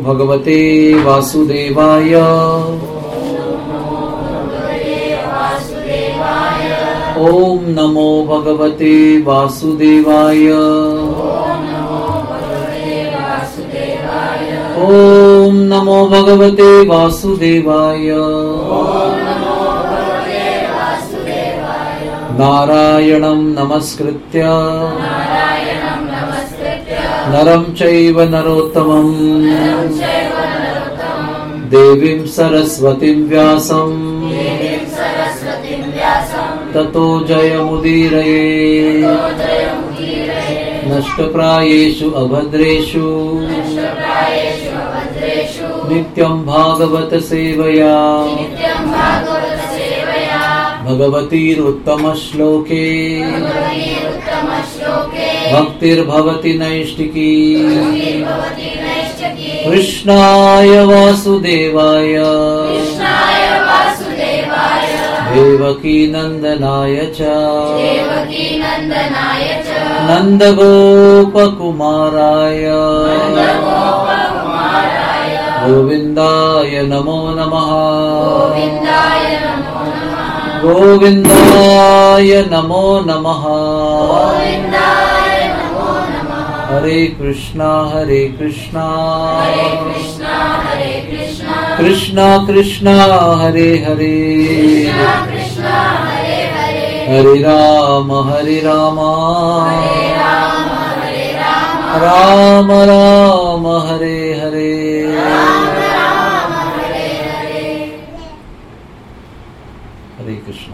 भगवते वासुदेवाय। ओम नमो भगवते वासुदेवाय। ओम नमो भगवते वासुदेवाय। नारायणं नमस्कृत्य नरं चैव नरोत्तमं देवीं सरस्वतीं व्यासं ततो जयमुदीरये। नष्टप्रायेषु अभद्रेषु नित्यं भागवत सेवया भगवतीरुत्तमश्लोके भक्तिर्भवति नैष्टिकी। कृष्णाय वासुदेवाय देवकी नंदनाय च नंदगोपकुमाराय गोविंदाय नमो नमः। गोविंदाय नमो नमः। हरे कृष्णा कृष्णा कृष्णा हरे हरे हरे राम राम राम हरे हरे। हरे कृष्ण।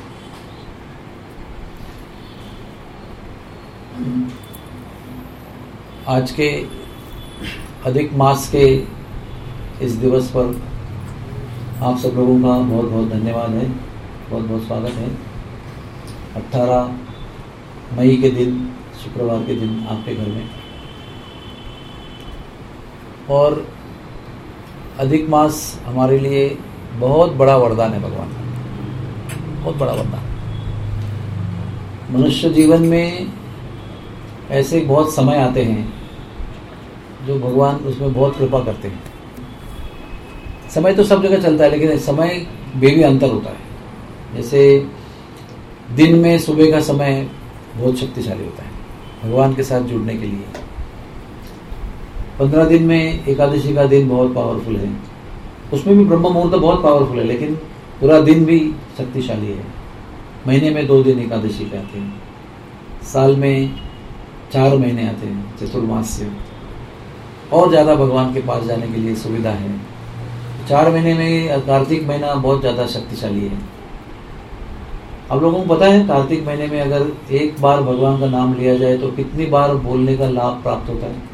आज के अधिक मास के इस दिवस पर आप सब लोगों का बहुत बहुत धन्यवाद है, बहुत बहुत स्वागत है। 18 मई के दिन, शुक्रवार के दिन आपके घर में। और अधिक मास हमारे लिए बहुत बड़ा वरदान है भगवान का, बहुत बड़ा वरदान। मनुष्य जीवन में ऐसे बहुत समय आते हैं जो भगवान उसमें बहुत कृपा करते हैं। समय तो सब जगह चलता है, लेकिन समय में भी अंतर होता है। जैसे दिन में सुबह का समय बहुत शक्तिशाली होता है भगवान के साथ जुड़ने के लिए। 15 दिन में एकादशी का दिन बहुत पावरफुल है, उसमें भी ब्रह्म मुहूर्त बहुत पावरफुल है, लेकिन पूरा दिन भी शक्तिशाली है। महीने में 2 दिन एकादशी के आते हैं, साल में 4 महीने आते हैं चतुर्मास्य। और ज़्यादा भगवान के पास जाने के लिए सुविधा है। 4 महीने में कार्तिक महीना बहुत ज़्यादा शक्तिशाली है। आप लोगों को पता है कार्तिक महीने में अगर एक बार भगवान का नाम लिया जाए तो कितनी बार बोलने का लाभ प्राप्त होता है?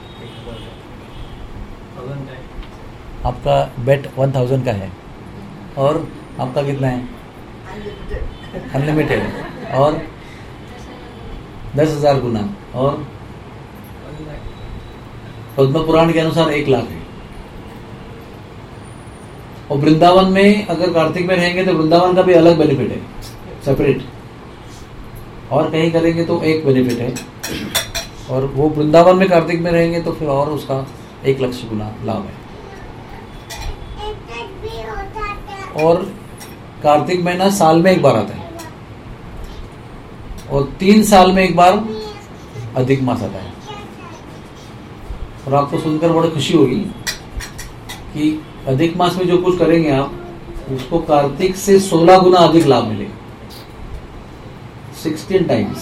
आपका बेट 1000 का है और आपका कितना है? अनलिमिटेड है। और 10,000 गुना। और पद्म पुराण के अनुसार 1 लाख है। और वृंदावन में अगर कार्तिक में रहेंगे तो वृंदावन का भी अलग बेनिफिट है, सेपरेट। और कहीं करेंगे तो एक बेनिफिट है। और वो वृंदावन में कार्तिक में रहेंगे तो फिर और उसका 1 लाख गुना लाभ है। और कार्तिक महीना साल में 1 बार आता है और 3 साल में 1 बार अधिक मास आता है। और आपको सुनकर बड़ी खुशी होगी कि अधिक मास में जो कुछ करेंगे आप, उसको कार्तिक से 16 गुना अधिक लाभ मिलेगा, 16 टाइम्स।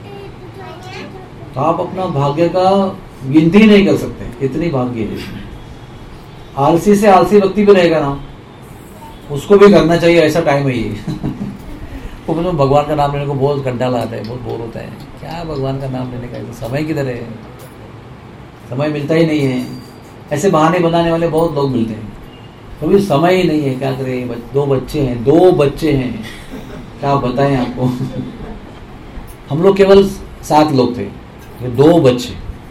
तो आप अपना भाग्य का गिनती ही नहीं कर सकते, इतनी भाग्य है इसमें। आलसी से आलसी व्यक्ति भी रहेगा ना, उसको भी करना चाहिए, ऐसा टाइम है ये। तो भगवान का नाम लेने को बहुत कंटाला आता है, बहुत बोर होता है। क्या भगवान का नाम लेने का समय किधर है? समय मिलता ही नहीं है। ऐसे बहाने बनाने वाले बहुत लोग मिलते हैं, कभी समय ही नहीं है। क्या करें? 2 बच्चे हैं, 2 बच्चे हैं, क्या बताएं आपको। हम लोग केवल 7 लोग थे, ये 2 बच्चे।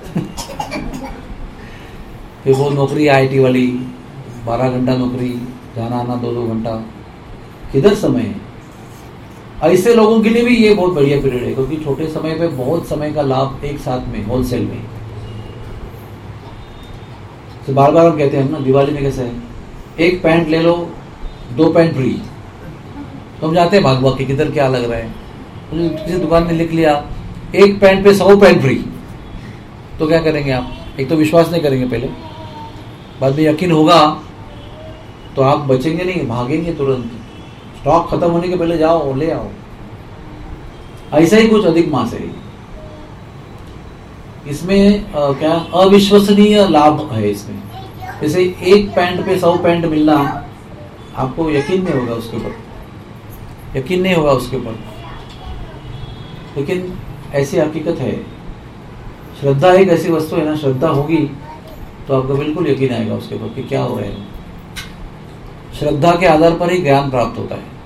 फिर वो नौकरी IT वाली, 12 घंटा नौकरी, जाना आना 2-2 घंटा, किधर समय है? ऐसे लोगों के लिए भी ये बहुत बढ़िया पीरियड है, क्योंकि छोटे समय पे बहुत समय का लाभ एक साथ में होलसेल में। तो बार बार हम कहते हैं ना, दिवाली में कैसे है, एक पैंट ले लो 2 पैंट फ्री। तो हम जाते हैं भाग भाग के किधर क्या लग रहा है, किसी दुकान में लिख लिया एक पैंट पे 100 पैंट फ्री, तो क्या करेंगे आप? एक तो विश्वास नहीं करेंगे पहले, बाद में यकीन होगा तो आप बचेंगे नहीं, भागेंगे तुरंत, स्टॉक खत्म होने के पहले जाओ और ले आओ। ऐसा ही कुछ अधिक मास है। इसमें क्या अविश्वसनीय लाभ है इसमें। जैसे एक पैंट पे 100 पैंट मिलना, आपको यकीन नहीं होगा उसके ऊपर, यकीन नहीं होगा उसके ऊपर, लेकिन ऐसी हकीकत है। श्रद्धा एक ऐसी वस्तु है ना, श्रद्धा होगी तो आपको बिल्कुल यकीन आएगा उसके ऊपर कि क्या हो रहा है। श्रद्धा के आधार पर ही ज्ञान प्राप्त होता है।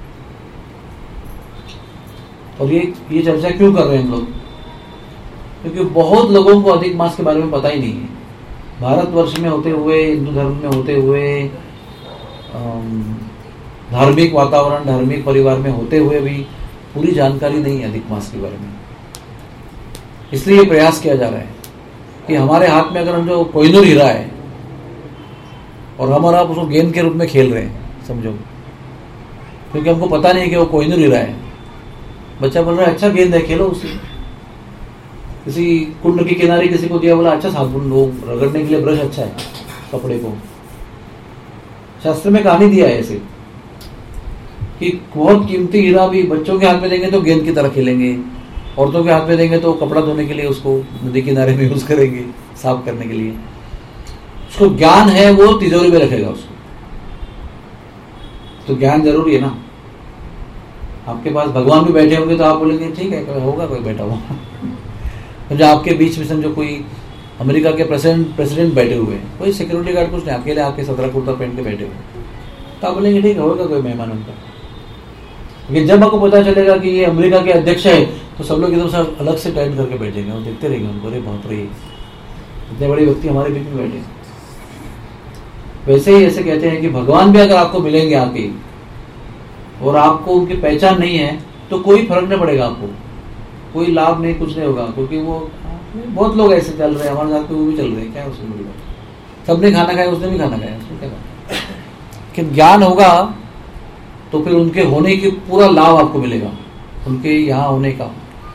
और ये चर्चा क्यों कर रहे हैं हम लोग? क्योंकि बहुत लोगों को अधिक मास के बारे में पता ही नहीं है। भारतवर्ष में होते हुए, हिंदू धर्म में होते हुए, धार्मिक वातावरण, धार्मिक परिवार में होते हुए भी पूरी जानकारी नहीं है अधिक मास के बारे में। इसलिए प्रयास किया जा रहा है कि हमारे हाथ में अगर हम जो कोहिनूर हीरा है और हम और आप उसको गेंद के रूप में खेल रहे हैं, समझो, क्योंकि हमको पता नहीं कि वो कोहिनूर हीरा है। बच्चा बोल रहा है अच्छा गेंद है, खेलो उसे। किसी कुंड के किनारे किसी को दिया, बोला अच्छा साबुन लो, रगड़ने के लिए ब्रश अच्छा है कपड़े को। शास्त्र में कहानी दिया है ऐसे कि बहुत कीमती हीरा भी बच्चों के हाथ में देंगे तो गेंद की तरह खेलेंगे, औरतों के हाथ में देंगे तो कपड़ा धोने के लिए उसको नदी किनारे में यूज करेंगे, साफ करने के लिए। उसको ज्ञान है, वो तिजोरी में रखेगा उसको। तो ज्ञान जरूरी है ना। आपके पास भगवान भी बैठे होंगे तो आप बोलेंगे ठीक है, होगा कोई बैठा हुआ। समझो आपके बीच में समझो कोई अमेरिका के प्रेसिडेंट बैठे हुए हैं, कोई सिक्योरिटी गार्ड कुछ नहीं, अकेले आपके 17 कुर्ता पहन के बैठे हुए, तो आप बोलेंगे ठीक है, होगा कोई मेहमान उनका। लेकिन जब आपको पता चलेगा कि ये अमेरिका के अध्यक्ष है तो सब लोग एकदम से अलग से टैंड करके बैठेंगे और देखते रहेंगे उनको, अरे बाप रे इतने बड़े व्यक्ति हमारे बीच में बैठे। वैसे ही ऐसे कहते हैं कि भगवान भी अगर आपको मिलेंगे आके और आपको उनकी पहचान नहीं है तो कोई फर्क नहीं पड़ेगा, आपको कोई लाभ नहीं, कुछ नहीं होगा। क्योंकि वो बहुत लोग ऐसे चल रहे हैं हमारे साथ, वो भी चल रहे हैं, क्या उसमें बड़ी बात। सबने खाना खाया, उसने भी खाना खाया, उसमें क्या बात। कि ज्ञान होगा तो फिर उनके होने की पूरा लाभ आपको मिलेगा, उनके यहाँ होने का।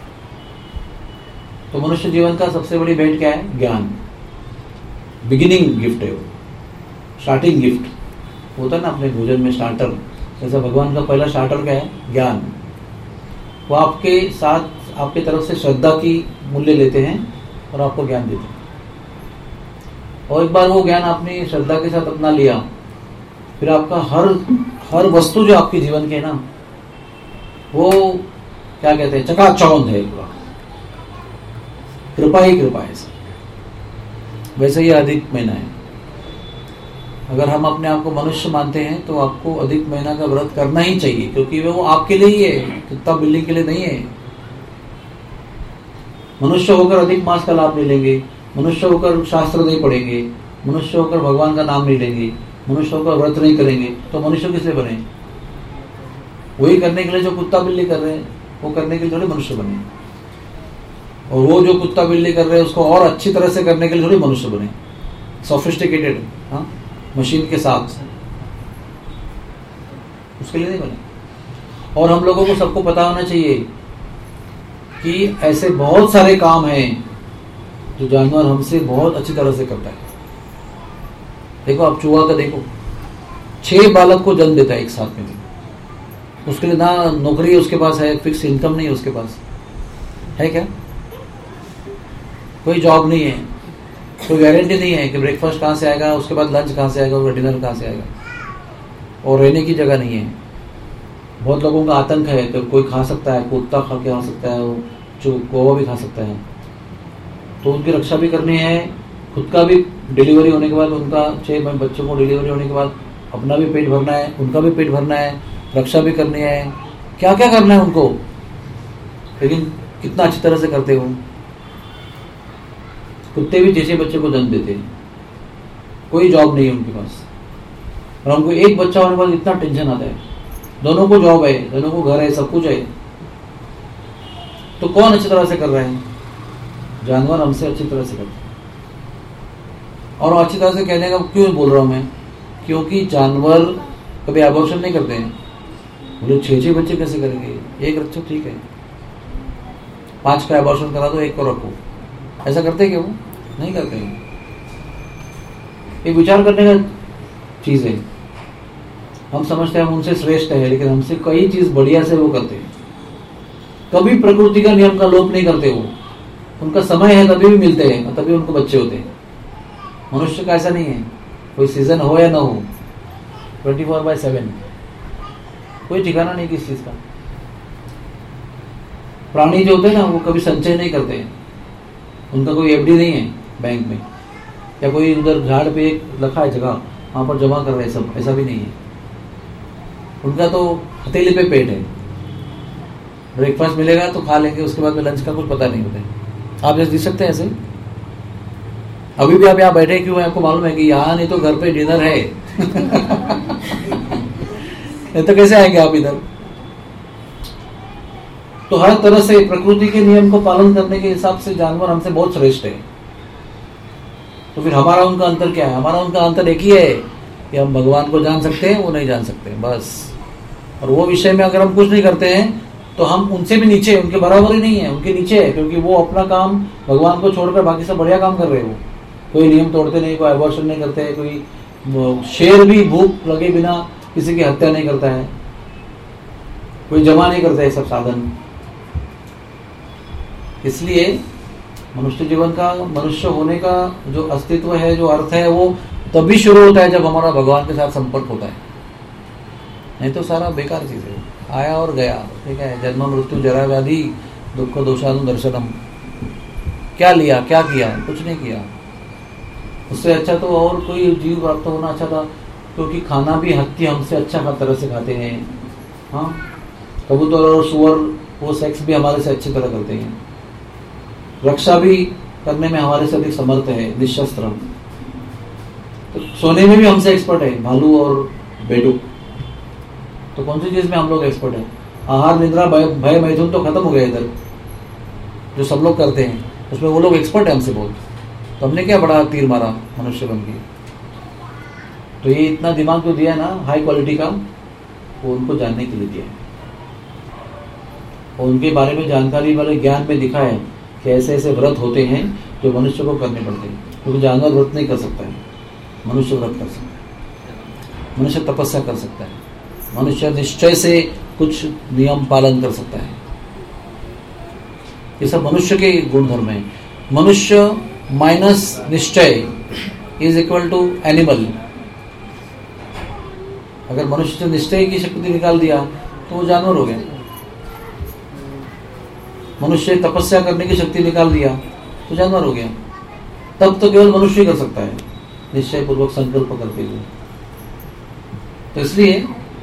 तो मनुष्य जीवन का सबसे बड़ी भेंट क्या है? ज्ञान। बिगिनिंग गिफ्ट है वो, स्टार्टिंग गिफ्ट होता है ना अपने भोजन में स्टार्टर। जैसा भगवान का पहला स्टार्टर क्या है? ज्ञान। वो आपके साथ आपकी तरफ से श्रद्धा की मूल्य लेते हैं और आपको ज्ञान देते हैं। और एक बार वो ज्ञान आपने श्रद्धा के साथ अपना लिया, फिर आपका हर वस्तु जो आपके जीवन के है ना, वो क्या कहते हैं, चकाचौंध है पूरा। कृपा ही कृपा है। वैसे ही अधिक महीना है। अगर हम अपने आप को मनुष्य मानते हैं तो आपको अधिक महीना का व्रत करना ही चाहिए, क्योंकि वो आपके लिए ही है, कुत्ता बिल्ली के लिए नहीं है। मनुष्य होकर अधिक मास का लाभ नहीं लेंगे, मनुष्य होकर शास्त्र नहीं पढ़ेंगे, मनुष्य होकर भगवान का नाम नहीं लेंगे, मनुष्य होकर व्रत नहीं करेंगे, तो मनुष्य किस लिए बने? वही करने के लिए जो कुत्ता बिल्ली कर रहे हैं, वो करने के लिए थोड़ी मनुष्य बने। और वो जो कुत्ता बिल्ली कर रहे हैं उसको और अच्छी तरह से करने के लिए थोड़ी मनुष्य बने, सोफिस्टिकेटेड मशीन के साथ, उसके लिए नहीं बने। और हम लोगों को सबको पता होना चाहिए कि ऐसे बहुत सारे काम हैं जो जानवर हमसे बहुत अच्छी तरह से करता है। देखो आप चूहा का देखो, 6 बालक को जन्म देता है एक साथ में भी। उसके लिए ना नौकरी उसके पास है, फिक्स इनकम नहीं है उसके पास, है क्या? कोई जॉब नहीं है, कोई गारंटी नहीं है कि ब्रेकफास्ट कहाँ से आएगा, उसके बाद लंच कहाँ से आएगा, और डिनर कहाँ से आएगा। और रहने की जगह नहीं है। बहुत लोगों का आतंक है कि कोई खा सकता है, कुत्ता खा के खा सकता है, जो कौवा भी खा सकता है। तो उनकी रक्षा भी करनी है, खुद का भी डिलीवरी होने के बाद, उनका 6 बच्चों को डिलीवरी होने के बाद अपना भी पेट भरना है, उनका भी पेट भरना है, रक्षा भी करनी है, क्या क्या करना है उनको। लेकिन कितना अच्छी तरह से करते हो। कुत्ते भी जैसे बच्चे को जन्म देते हैं, कोई जॉब नहीं है उनके पास, और हमको एक बच्चा होने के बाद इतना टेंशन आता है। दोनों को जॉब है, दोनों को घर है, सब कुछ है, तो कौन अच्छी तरह से कर रहे हैं? जानवर हमसे अच्छी तरह से करते हैं। और अच्छी तरह से कहने का क्यों बोल रहा हूँ मैं, क्योंकि जानवर कभी एबॉर्शन नहीं करते हैं। बोले 6 बच्चे कैसे करेंगे, एक रखो ठीक है, 5 का एबॉर्शन करा दो, 1 को रखो। ऐसा करते हैं क्या वो? नहीं करते हैं। एक विचार करने का चीज है। हम समझते हैं हम उनसे श्रेष्ठ है, लेकिन हमसे कई चीज बढ़िया से वो करते हैं। कभी प्रकृति का नियम का लोप नहीं करते वो। उनका समय है तभी भी मिलते हैं, तभी उनको बच्चे होते हैं। मनुष्य का ऐसा नहीं है, कोई सीजन हो या ना हो, 24/7, कोई ठिकाना नहीं किस चीज का। प्राणी जो होते हैं ना, वो कभी संचय नहीं करते हैं। उनका कोई एफडी नहीं है बैंक में, या कोई उधर झाड़ पे एक रखा है जगह, वहां पर जमा कर रहे हैं सब, ऐसा भी नहीं है। उनका तो हथेली पे पेट है। ब्रेकफास्ट मिलेगा तो खा लेंगे, उसके बाद में लंच का कुछ पता नहीं होता है। आप जैसे दिख सकते हैं ऐसे। अभी भी आप यहाँ बैठे क्यों हैं? आपको मालूम है कि यहाँ नहीं तो घर पे डिनर है। तो कैसे आएंगे आप इधर? तो हर तरह से प्रकृति के नियम को पालन करने के हिसाब से जानवर हमसे बहुत श्रेष्ठ है। तो फिर हमारा उनका अंतर क्या है? हमारा उनका अंतर एक ही है कि हम भगवान को जान सकते हैं, वो नहीं जान सकते, बस। और वो विषय में अगर हम कुछ नहीं करते हैं तो हम उनसे भी नीचे, उनके बराबर ही नहीं है, उनके नीचे है, क्योंकि वो अपना काम भगवान को छोड़कर बाकी सब बढ़िया काम कर रहे हो। कोई नियम तोड़ते नहीं, कोई एबॉर्शन नहीं करते, कोई शेर भी भूख लगे बिना किसी की हत्या नहीं करता है, कोई जमा नहीं करता है सब साधन। इसलिए मनुष्य जीवन का, मनुष्य होने का जो अस्तित्व है, जो अर्थ है, वो तभी शुरू होता है जब हमारा भगवान के साथ संपर्क होता है। नहीं तो सारा बेकार चीज है, आया और गया। ठीक है, जन्म मृत्यु जरा व्याधि दुख दोषानु दर्शनम। क्या लिया, क्या किया? कुछ नहीं किया। उससे अच्छा तो और कोई जीव प्राप्त होना अच्छा था, क्योंकि खाना भी हत्ती हमसे अच्छा तरह से खाते हैं। हाँ, कबूतर और सुअर वो सेक्स भी हमारे से अच्छी तरह करते हैं। रक्षा भी करने में हमारे से अधिक समर्थ है, निशस्त्र। तो सोने में भी हमसे एक्सपर्ट है भालू और बेडूक। तो कौन सी चीज में हम लोग एक्सपर्ट है? आहार निद्रा भय मैथुन तो खत्म हो गया इधर, जो सब लोग करते हैं उसमें वो लोग एक्सपर्ट है हमसे बहुत। तो हमने क्या बड़ा तीर मारा मनुष्य बन के? तो ये इतना दिमाग जो दिया है ना हाई क्वालिटी का, वो उनको जानने के लिए दिया है। और उनके बारे में जानकारी वाले ज्ञान में दिखा है कि ऐसे ऐसे व्रत होते हैं जो मनुष्य को करने पड़ते हैं। क्योंकि जानवर व्रत नहीं कर सकता है, मनुष्य व्रत कर सकता है, मनुष्य तपस्या कर सकता है, मनुष्य निश्चय से कुछ नियम पालन कर सकता है। ये सब मनुष्य के गुणधर्म है। मनुष्य माइनस निश्चय इज इक्वल टू एनिमल। अगर मनुष्य से निश्चय की शक्ति निकाल दिया तो वो जानवर हो गया। मनुष्य तपस्या करने की शक्ति निकाल दिया तो जानवर हो गया। तब तो केवल मनुष्य ही कर सकता है, निश्चय पूर्वक संकल्प करते हुए। तो इसलिए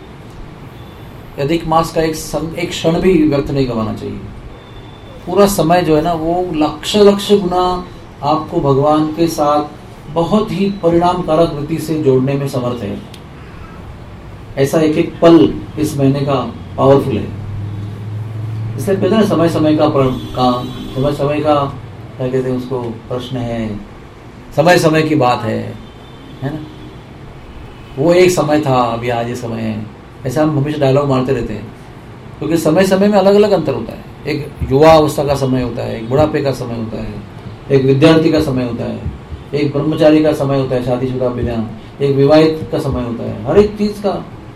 अधिक मास का एक क्षण भी व्यर्थ नहीं गंवाना चाहिए। पूरा समय जो है ना, वो लक्ष गुना आपको भगवान के साथ बहुत ही परिणामकारक रीति से जोड़ने में समर्थ है। ऐसा एक एक पल इस महीने का पावरफुल है। इसलिए कहते हैं समय समय का क्या कहते हैं उसको, प्रश्न है, समय समय की बात है ना। वो एक समय था, अभी आज ये समय है। ऐसा हम हमेशा डायलॉग मारते रहते हैं, क्योंकि समय समय में अलग अलग अंतर होता है। एक युवा अवस्था का समय होता है, एक बुढ़ापे का समय होता है, एक विद्यार्थी का समय होता है, एक ब्रह्मचारी का समय होता है शादीशुदा बिना, एक विवाहित का समय होता है। हर एक चीज का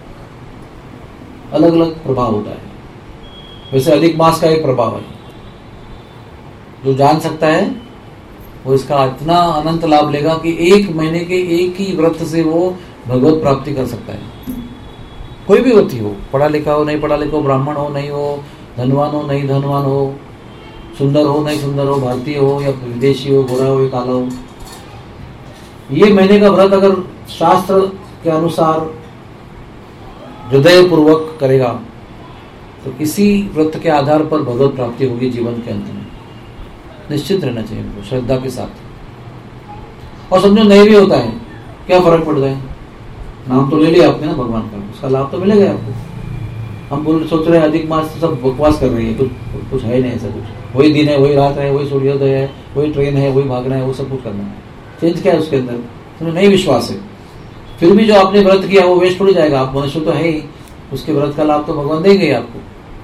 अलग अलग प्रभाव होता है। वैसे अधिक मास का एक प्रभाव है। जो जान सकता है वो इसका इतना अनंत लाभ लेगा कि एक महीने के एक ही व्रत से वो भगवत प्राप्ति कर सकता है। कोई भी व्यक्ति हो, पढ़ा लिखा हो नहीं पढ़ा लिखा हो, ब्राह्मण हो नहीं हो, धनवान हो नहीं धनवान हो, सुंदर हो नहीं सुंदर हो, भारतीय हो या विदेशी हो, गोरा हो या काला हो, ये महीने का व्रत अगर शास्त्र के अनुसार हृदय पूर्वक करेगा तो इसी व्रत के आधार पर भगवत प्राप्ति होगी जीवन के अंत में। निश्चित रहना चाहिए उनको श्रद्धा के साथ। और समझो नहीं भी होता है, क्या फर्क पड़ता है? नाम तो ले लिया आपने ना भगवान का, उसका लाभ तो मिलेगा आपको। हम सोच रहे हैं अधिक मास सब बकवास कर रही है, कुछ है नहीं ऐसा कुछ। वही दिन है, वही रात है, वही सूर्योदय है, वही ट्रेन है, वही भागना है, वो सब कुछ करना है। चेंज क्या है उसके अंदर? तुम्हें नहीं विश्वास है, फिर भी जो आपने व्रत किया वो वेस्ट हो जाएगा। आप मनुष्य तो है ही, उसके व्रत का लाभ तो भगवान देंगे आपको।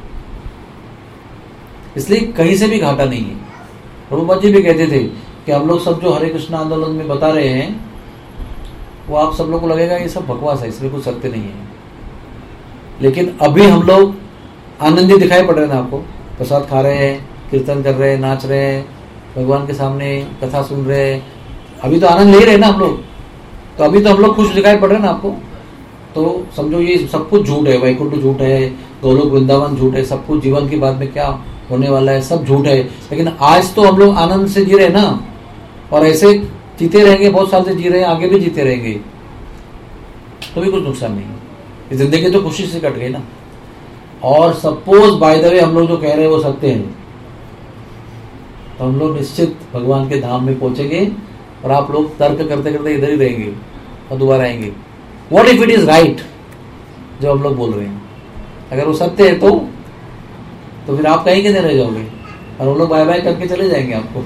इसलिए कहीं से भी घाटा नहीं है। प्रभुपाद जी भी कहते थे कि हम लोग सब जो हरे कृष्ण आंदोलन में बता रहे हैं वो आप सब लोग को लगेगा ये सब बकवास है, इसमें कुछ सत्य नहीं है। लेकिन अभी हम लोग आनंदी दिखाई पड़ रहे हैं ना आपको, प्रसाद खा रहे हैं, कीर्तन कर रहे हैं, नाच रहे हैं, भगवान के सामने कथा सुन रहे हैं, अभी तो आनंद ले रहे हैं ना हम लोग। तो अभी तो हम लोग खुश दिखाई पड़ रहे हैं ना आपको। तो समझो ये सब कुछ झूठ है, वैकुंठ झूठ है, गोलोक वृंदावन झूठ है, सब कुछ जीवन के बाद में क्या होने वाला है सब झूठ है। लेकिन आज तो हम लोग आनंद से जी रहे हैं ना, और ऐसे जीते रहेंगे, बहुत साल से जी रहे हैं, आगे भी जीते रहेंगे, तो भी कुछ नुकसान नहीं है। जिंदगी तो खुशी से कट गई ना। और सपोज बाय द वे हम लोग जो कह रहे हैं वो सत्य है, तो हम लोग निश्चित भगवान के धाम में पहुंचेंगे, और आप लोग तर्क करते करते इधर ही रहेंगे और दोबारा आएंगे। What if it is right जो हम लोग बोल रहे हैं? अगर वो सत्य है तो फिर आप कहीं के नहीं रह जाओगे, और वो लोग बाय बाय करके चले जाएंगे आपको।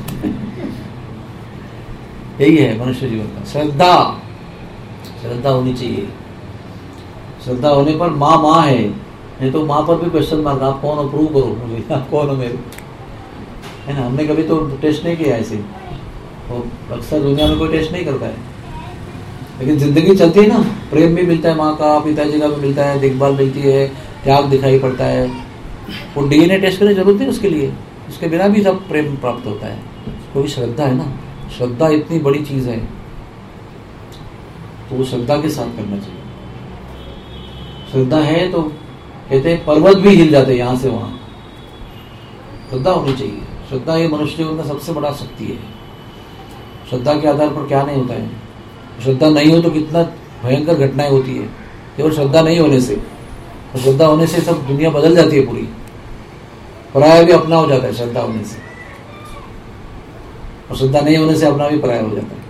यही है मनुष्य जीवन का। श्रद्धा होनी चाहिए। श्रद्धा होने पर माँ है, नहीं तो माँ पर भी क्वेश्चन मार्क, आप कौन हो, प्रूव करो मुझे, आप कौन हो मेरे, है ना। हमने कभी तो टेस्ट नहीं किया ऐसे, और अक्सर दुनिया में कोई टेस्ट नहीं करता है। लेकिन जिंदगी चलती है ना, प्रेम भी मिलता है माँ का, पिताजी का भी मिलता है, देखभाल मिलती है, त्याग दिखाई पड़ता है। वो डीएनए टेस्ट करने जरूरत है उसके लिए, उसके बिना भी सब प्रेम प्राप्त होता है। क्योंकि श्रद्धा है ना, श्रद्धा इतनी बड़ी चीज है, तो वो श्रद्धा के साथ करना चाहिए। श्रद्धा है तो कहते हैं पर्वत भी हिल जाते हैं यहाँ से वहां। श्रद्धा होनी चाहिए। श्रद्धा ये मनुष्य जीवन का सबसे बड़ा शक्ति है। श्रद्धा के आधार पर क्या नहीं होता है। श्रद्धा नहीं हो तो कितना भयंकर घटनाएं होती है, केवल श्रद्धा नहीं होने से। और श्रद्धा होने से सब दुनिया बदल जाती है पूरी, पराया भी अपना हो जाता है श्रद्धा होने से, और श्रद्धा नहीं होने से अपना भी पराया हो जाता है।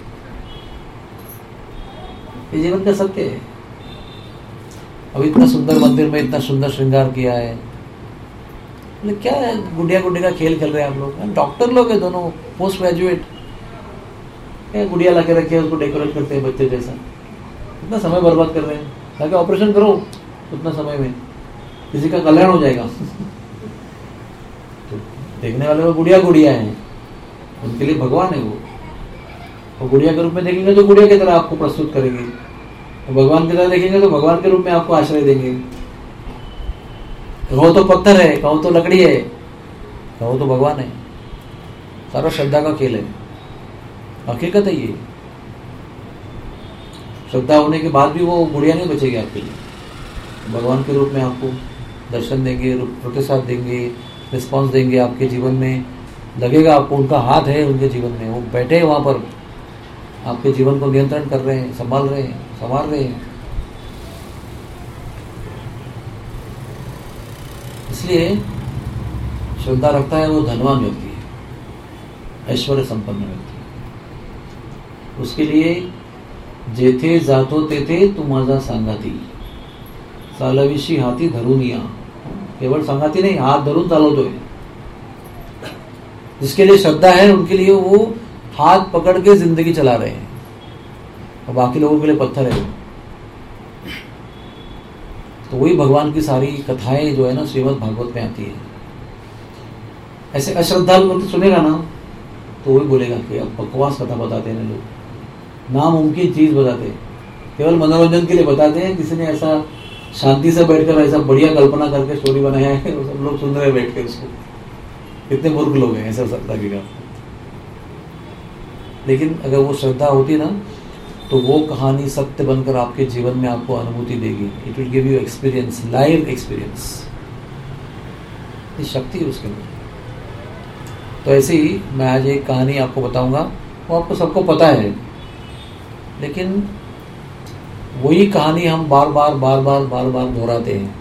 ये जीवन का सत्य है। अब इतना सुंदर मंदिर में इतना सुंदर श्रृंगार किया है, क्या है, गुड़िया गुड्डी का खेल खेल रहे हैं आप लोग। डॉक्टर लोग हैं दोनों, पोस्ट ग्रेजुएट, क्या गुड़िया ला के रखे उसको डेकोरेट करते हैं बच्चे जैसा। इतना समय बर्बाद कर रहे हैं, ताकि ऑपरेशन करो उतना समय में किसी का कल्याण हो जाएगा। तो देखने वाले वो गुड़िया हैं, उनके लिए भगवान है वो। और गुड़िया के रूप में देखेंगे तो गुड़िया की तरह आपको प्रस्तुत करेंगे, और भगवान की तरह देखेंगे तो भगवान के रूप में आपको आश्रय देंगे। कहो तो पत्थर है, कहो तो लकड़ी है, कहो तो भगवान है। सारा श्रद्धा का खेल है, हकीकत है ये। श्रद्धा होने के बाद भी वो गुड़िया नहीं बचेगी आपके लिए। भगवान के रूप में आपको दर्शन देंगे, प्रतिसाद देंगे, रिस्पॉन्स देंगे आपके जीवन में। लगेगा आपको उनका हाथ है उनके जीवन में, वो बैठे वहां पर आपके जीवन को नियंत्रण कर रहे हैं, संभाल रहे हैं, संवार रहे हैं। इसलिए श्रद्धा रखता है वो धनवान व्यक्ति है, ऐश्वर्य संपन्न व्यक्ति है। उसके लिए जेथे जातो तेथे तू माझा सांगाती, चालविशी हाती धरून या। केवळ सांगाती नहीं, हाथ धरून चालवतोय। जिसके लिए श्रद्धा है उनके लिए वो हाथ पकड़ के जिंदगी चला रहे हैं, और बाकी लोगों के लिए पत्थर है। तो वही भगवान की सारी कथाएं जो है ना श्रीमद् भागवत में आती है। ऐसे अश्रद्धालु व्यक्ति सुनेगा ना तो वही बोलेगा कि अब बकवास कथा बताते हैं लोग, नामुमकिन चीज बताते हैं, केवल मनोरंजन के लिए बताते हैं। किसी ने ऐसा शांति से बैठकर ऐसा बढ़िया कल्पना करके स्टोरी बनाया है, और सब लोग सुन रहे हैं बैठ के उसको। कितने मूर्ख लोग हैं, ऐसा लगेगा। लेकिन अगर वो श्रद्धा होती ना तो वो कहानी सत्य बनकर आपके जीवन में आपको अनुभूति देगी। It will give you experience, live experience. ये शक्ति है उसके अंदर। तो ऐसे ही मैं आज एक कहानी आपको बताऊंगा, वो आपको सबको पता है, लेकिन वही कहानी हम बार बार दोहराते हैं।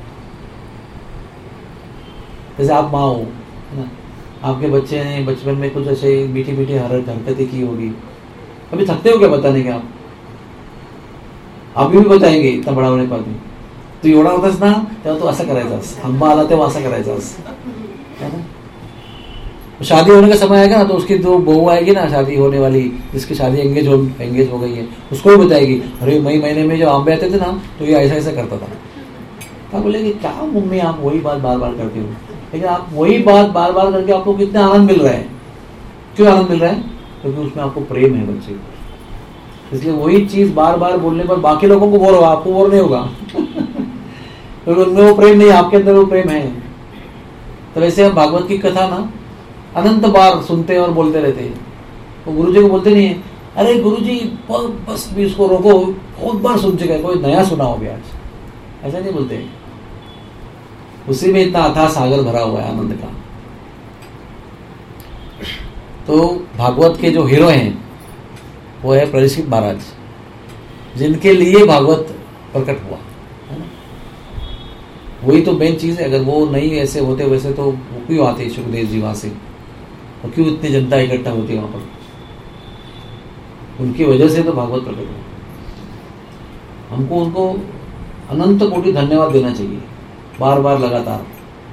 जैसे आप माँ हो ना, आपके बच्चे ने बचपन में कुछ ऐसे मीठी मीठी हरकतें की होगी, कभी थकते हो क्या बताने के? आप भी बताएंगे इतना बड़ा होने पर भी। तू एवढा होतास ना तेव्हा तू असं करायचास, आंबा आला तेव्हा असं करायचास, है ना? शादी होने का समय आएगा ना तो उसकी जो बहू आएगी ना शादी होने वाली, जिसकी शादी एंगेज हो गई है, उसको भी बताएगी अरे मई महीने में जब आंबे आते थे ना तो ये ऐसा ऐसा करता था। क्या बोलेगी क्या मम्मी आप वही बात बार बार करते हो, लेकिन आप वही बात बार बार करके आपको कितना आनंद मिल रहा है। क्यों आनंद मिल रहा है? क्योंकि उसमें आपको प्रेम है बच्चे को, इसलिए वही चीज बार बार बोलने पर बाकी लोगों को बोर होगा, आपको बोर नहीं होगा क्योंकि उनमें वो प्रेम नहीं, आपके अंदर वो प्रेम है। तो वैसे हम भागवत की कथा ना अनंत बार सुनते हैं और बोलते रहते हैं। तो गुरुजी को बोलते नहीं है अरे गुरुजी बस भी इसको रोको, बहुत बार सुन चुके हैं, कोई नया सुनाओ भी आज, ऐसा नहीं बोलते। उसी में इतना अथाह सागर भरा हुआ है आनंद का। तो भागवत के जो हीरो हैं वो है परीक्षित महाराज, जिनके लिए भागवत प्रकट हुआ है ना। वही तो मेन चीज है। अगर वो नहीं ऐसे होते वैसे तो वो क्यों आते सुखदेव जी वहां से, और क्यों इतनी जनता इकट्ठा होती है वहां पर? उनकी वजह से तो भागवत प्रकट हुआ। हमको उनको अनंत कोटि धन्यवाद देना चाहिए बार बार लगातार,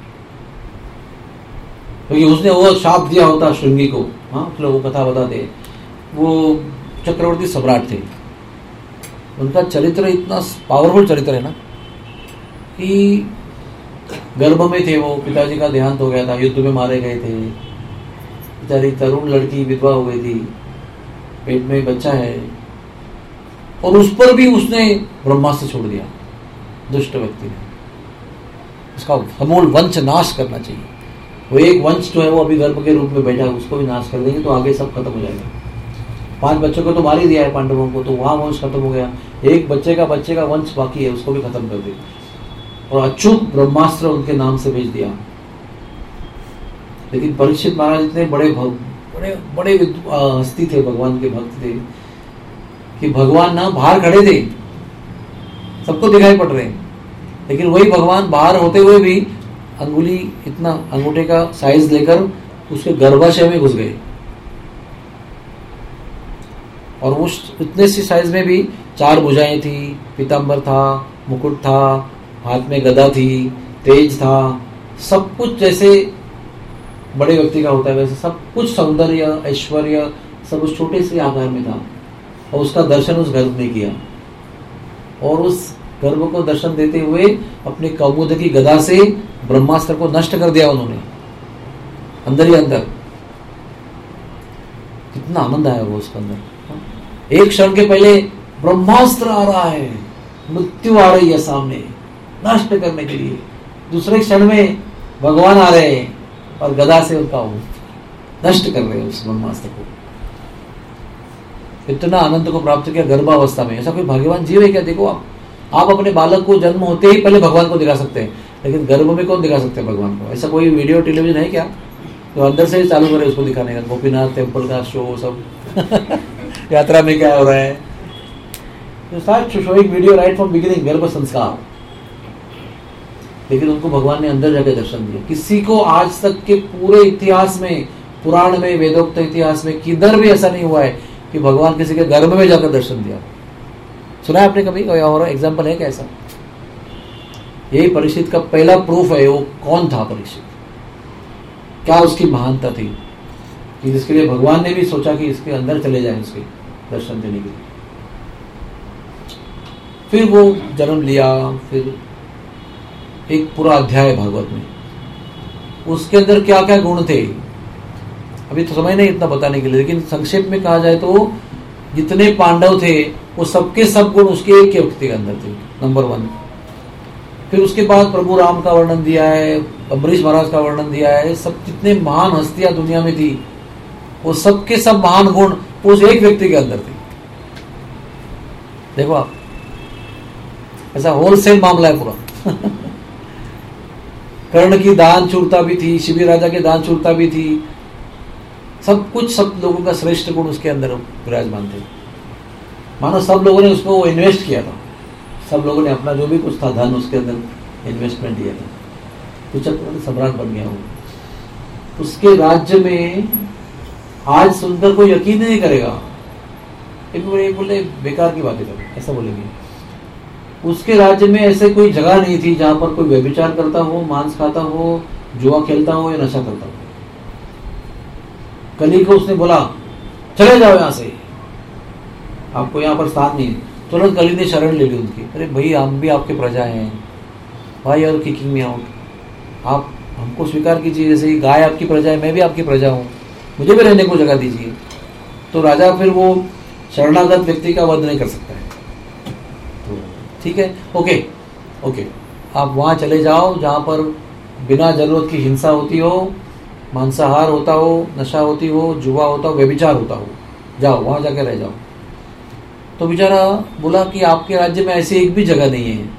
क्योंकि उसने वो शाप दिया होता श्रृंगी को। हाँ वो कथा बताते, वो चक्रवर्ती सम्राट थे, उनका चरित्र इतना पावरफुल चरित्र है ना कि गर्भ में थे वो, पिताजी का देहांत हो गया था, युद्ध में मारे गए थे, बेचारी तरुण लड़की विधवा हो गई थी, पेट में बच्चा है, और उस पर भी उसने ब्रह्मास्त्र छोड़ दिया दुष्ट व्यक्ति ने। उसका समूल वंश नाश करना चाहिए। वो एक वंश जो है वो अभी गर्भ के रूप में बैठा है, उसको भी नाश कर देंगे तो आगे सब खत्म हो जाएगा। 5 बच्चों को तो मार ही दिया है पांडवों को, तो वहां वंश खत्म हो गया। एक बच्चे का वंश बाकी है, उसको भी खत्म कर दिया, और अचूक ब्रह्मास्त्र उनके नाम से भेज दिया। लेकिन परीक्षित महाराज इतने बड़े हस्ती थे, भगवान के भक्त थे, कि भगवान ना बाहर खड़े थे, सबको दिखाई पड़ रहे, लेकिन वही भगवान बाहर होते हुए भी अंगुली इतना अंगूठे का साइज लेकर उसके गर्भाशय में घुस गए, और उस इतने सी साइज में भी 4 भुजाएं थी, पीतांबर था, मुकुट था, हाथ में गदा थी, तेज था, सब कुछ जैसे बड़े व्यक्ति का होता है वैसे सब कुछ सौंदर्य ऐश्वर्य सब उस छोटे से आकार में था। और उसका दर्शन उस गर्भ ने किया, और उस गर्भ को दर्शन देते हुए अपनी कौमुद की गदा से ब्रह्मास्त्र को नष्ट कर दिया उन्होंने, अंदर ही अंदर। कितना आनंद आया वो उसके अंदर। एक क्षण के पहले ब्रह्मास्त्र आ रहा है, मृत्यु आ रही है सामने नष्ट करने के लिए, दूसरे क्षण में भगवान आ रहे हैं और गदा से उनका नष्ट कर रहे हैं उस ब्रह्मास्त्र को। इतना आनंद को प्राप्त किया गर्भावस्था में। ऐसा कोई भाग्यवान जीव है क्या? देखो आप अपने बालक को जन्म होते ही पहले भगवान को दिखा सकते हैं, लेकिन गर्भ में कौन दिखा सकते हैं भगवान को? ऐसा कोई वीडियो टेलीविजन है क्या तो अंदर से ही चालू करे उसको दिखाने का? गोपीनाथ टेम्पल का शो सब यात्रा में क्या हो रहा है, तो start showing video right from beginning, गर्भ संस्कार। लेकिन उनको भगवान ने अंदर जाकर दर्शन दिया। किसी को आज तक के पूरे इतिहास में, पुराण में, वेदोक्त इतिहास में किधर भी ऐसा नहीं हुआ है कि भगवान किसी के गर्भ में जाकर दर्शन दिया। सुना है आपने कभी? कोई और एग्जाम्पल है क्या ऐसा? यही परीक्षित का पहला प्रूफ है। वो कौन था परीक्षित, क्या उसकी महानता थी कि जिसके लिए भगवान ने भी सोचा कि इसके अंदर चले जाए उसके दर्शन देने के लिए। फिर वो जन्म लिया, फिर एक पूरा अध्याय भागवत में, उसके अंदर क्या क्या गुण थे अभी तो समय नहीं इतना बताने के लिए, लेकिन संक्षेप में कहा जाए तो जितने पांडव थे वो सबके सब गुण उसके एक व्यक्ति के अंदर थे, नंबर 1। फिर उसके बाद प्रभु राम का वर्णन दिया है, अम्बरीश महाराज का वर्णन दिया है, सब जितने महान हस्तियां दुनिया में थी वो सबके सब महान गुण उस एक व्यक्ति के अंदर थे। देखो आप, ऐसा होलसेल मामला है पूरा। कर्ण की दान शूरता भी थी, शिवी राजा के दान शूरता भी थी, सब कुछ, सब लोगों का श्रेष्ठ गुण उसके अंदर विराजमान थे। मानो सब लोगों ने उसको इन्वेस्ट किया था, सब लोगों ने अपना जो भी कुछ था धन उसके अंदर इन्वेस्टमेंट दिया था, तो चक्रवर्ती सम्राट बन गया वो। उसके राज्य में आज सुनकर कोई यकीन नहीं करेगा, एक बोले बेकार की बातें करें, ऐसा बोलेंगे। उसके राज्य में ऐसे कोई जगह नहीं थी जहां पर कोई व्यभिचार करता हो, मांस खाता हो, जुआ खेलता हो या नशा करता हो। कली को उसने बोला चले जाओ यहाँ से, आपको यहाँ पर स्थान नहीं है। तुरंत कली ने शरण ले ली उनकी। अरे भाई हम भी आपके प्रजा हैं, भाई और किकिंग मी आउट, आप हमको स्वीकार कीजिए, जैसे ही गाय आपकी प्रजा है मैं भी आपकी प्रजा हूँ, मुझे भी रहने को जगह दीजिए। तो राजा फिर वो शरणागत व्यक्ति का वध नहीं कर सकता है। तो ठीक है, ओके ओके, आप वहाँ चले जाओ जहाँ पर बिना जरूरत की हिंसा होती हो, मांसाहार होता हो, नशा होती हो, जुआ होता हो, व्यभिचार होता हो, जाओ वहाँ जाके रह जाओ। तो बेचारा बोला कि आपके राज्य में ऐसी एक भी जगह नहीं है।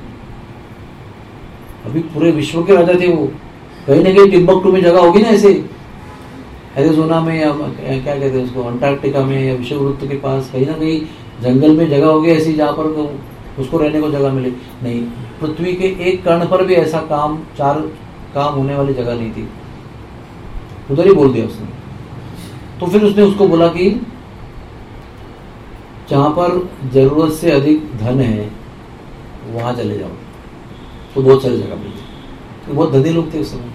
अभी पूरे विश्व के राजा थे वो, कहीं ना कहीं टिम्बकटू में जगह होगी ना, ऐसे एरिज़ोना में या क्या कहते हैं उसको, अंटार्कटिका में या विषुववृत्त के पास कहीं ना कहीं जंगल में जगह होगी ऐसी जहाँ पर उसको रहने को जगह मिले। नहीं, पृथ्वी के एक कण पर भी ऐसा चार काम होने वाली जगह नहीं थी। उधर ही बोल दिया उसने। तो फिर उसने उसको बोला कि जहाँ पर जरूरत से अधिक धन है वहाँ चले जाओ। तो बहुत सारी जगह मिली, तो बहुत धनी लोग थे उस समय,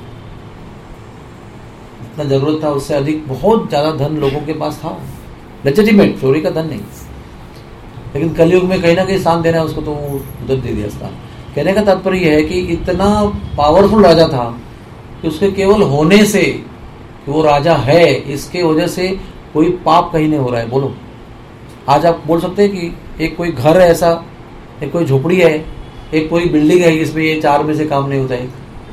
इतना जरूरत था उससे अधिक बहुत ज्यादा धन लोगों के पास था, लेजिटिमेट, चोरी का धन नहीं। लेकिन कलयुग में कहीं ना कहीं स्थान देना है उसको, तो उधर दे दिया स्थान। कहने का तात्पर्य यह है कि इतना पावरफुल राजा था कि उसके केवल होने से कि वो राजा है, इसके वजह से कोई पाप कहीं नहीं हो रहा है। बोलो, आज आप बोल सकते हैं कि एक कोई घर है ऐसा, एक कोई झोपड़ी है, एक कोई बिल्डिंग है जिसमें ये चार में से काम नहीं होता है,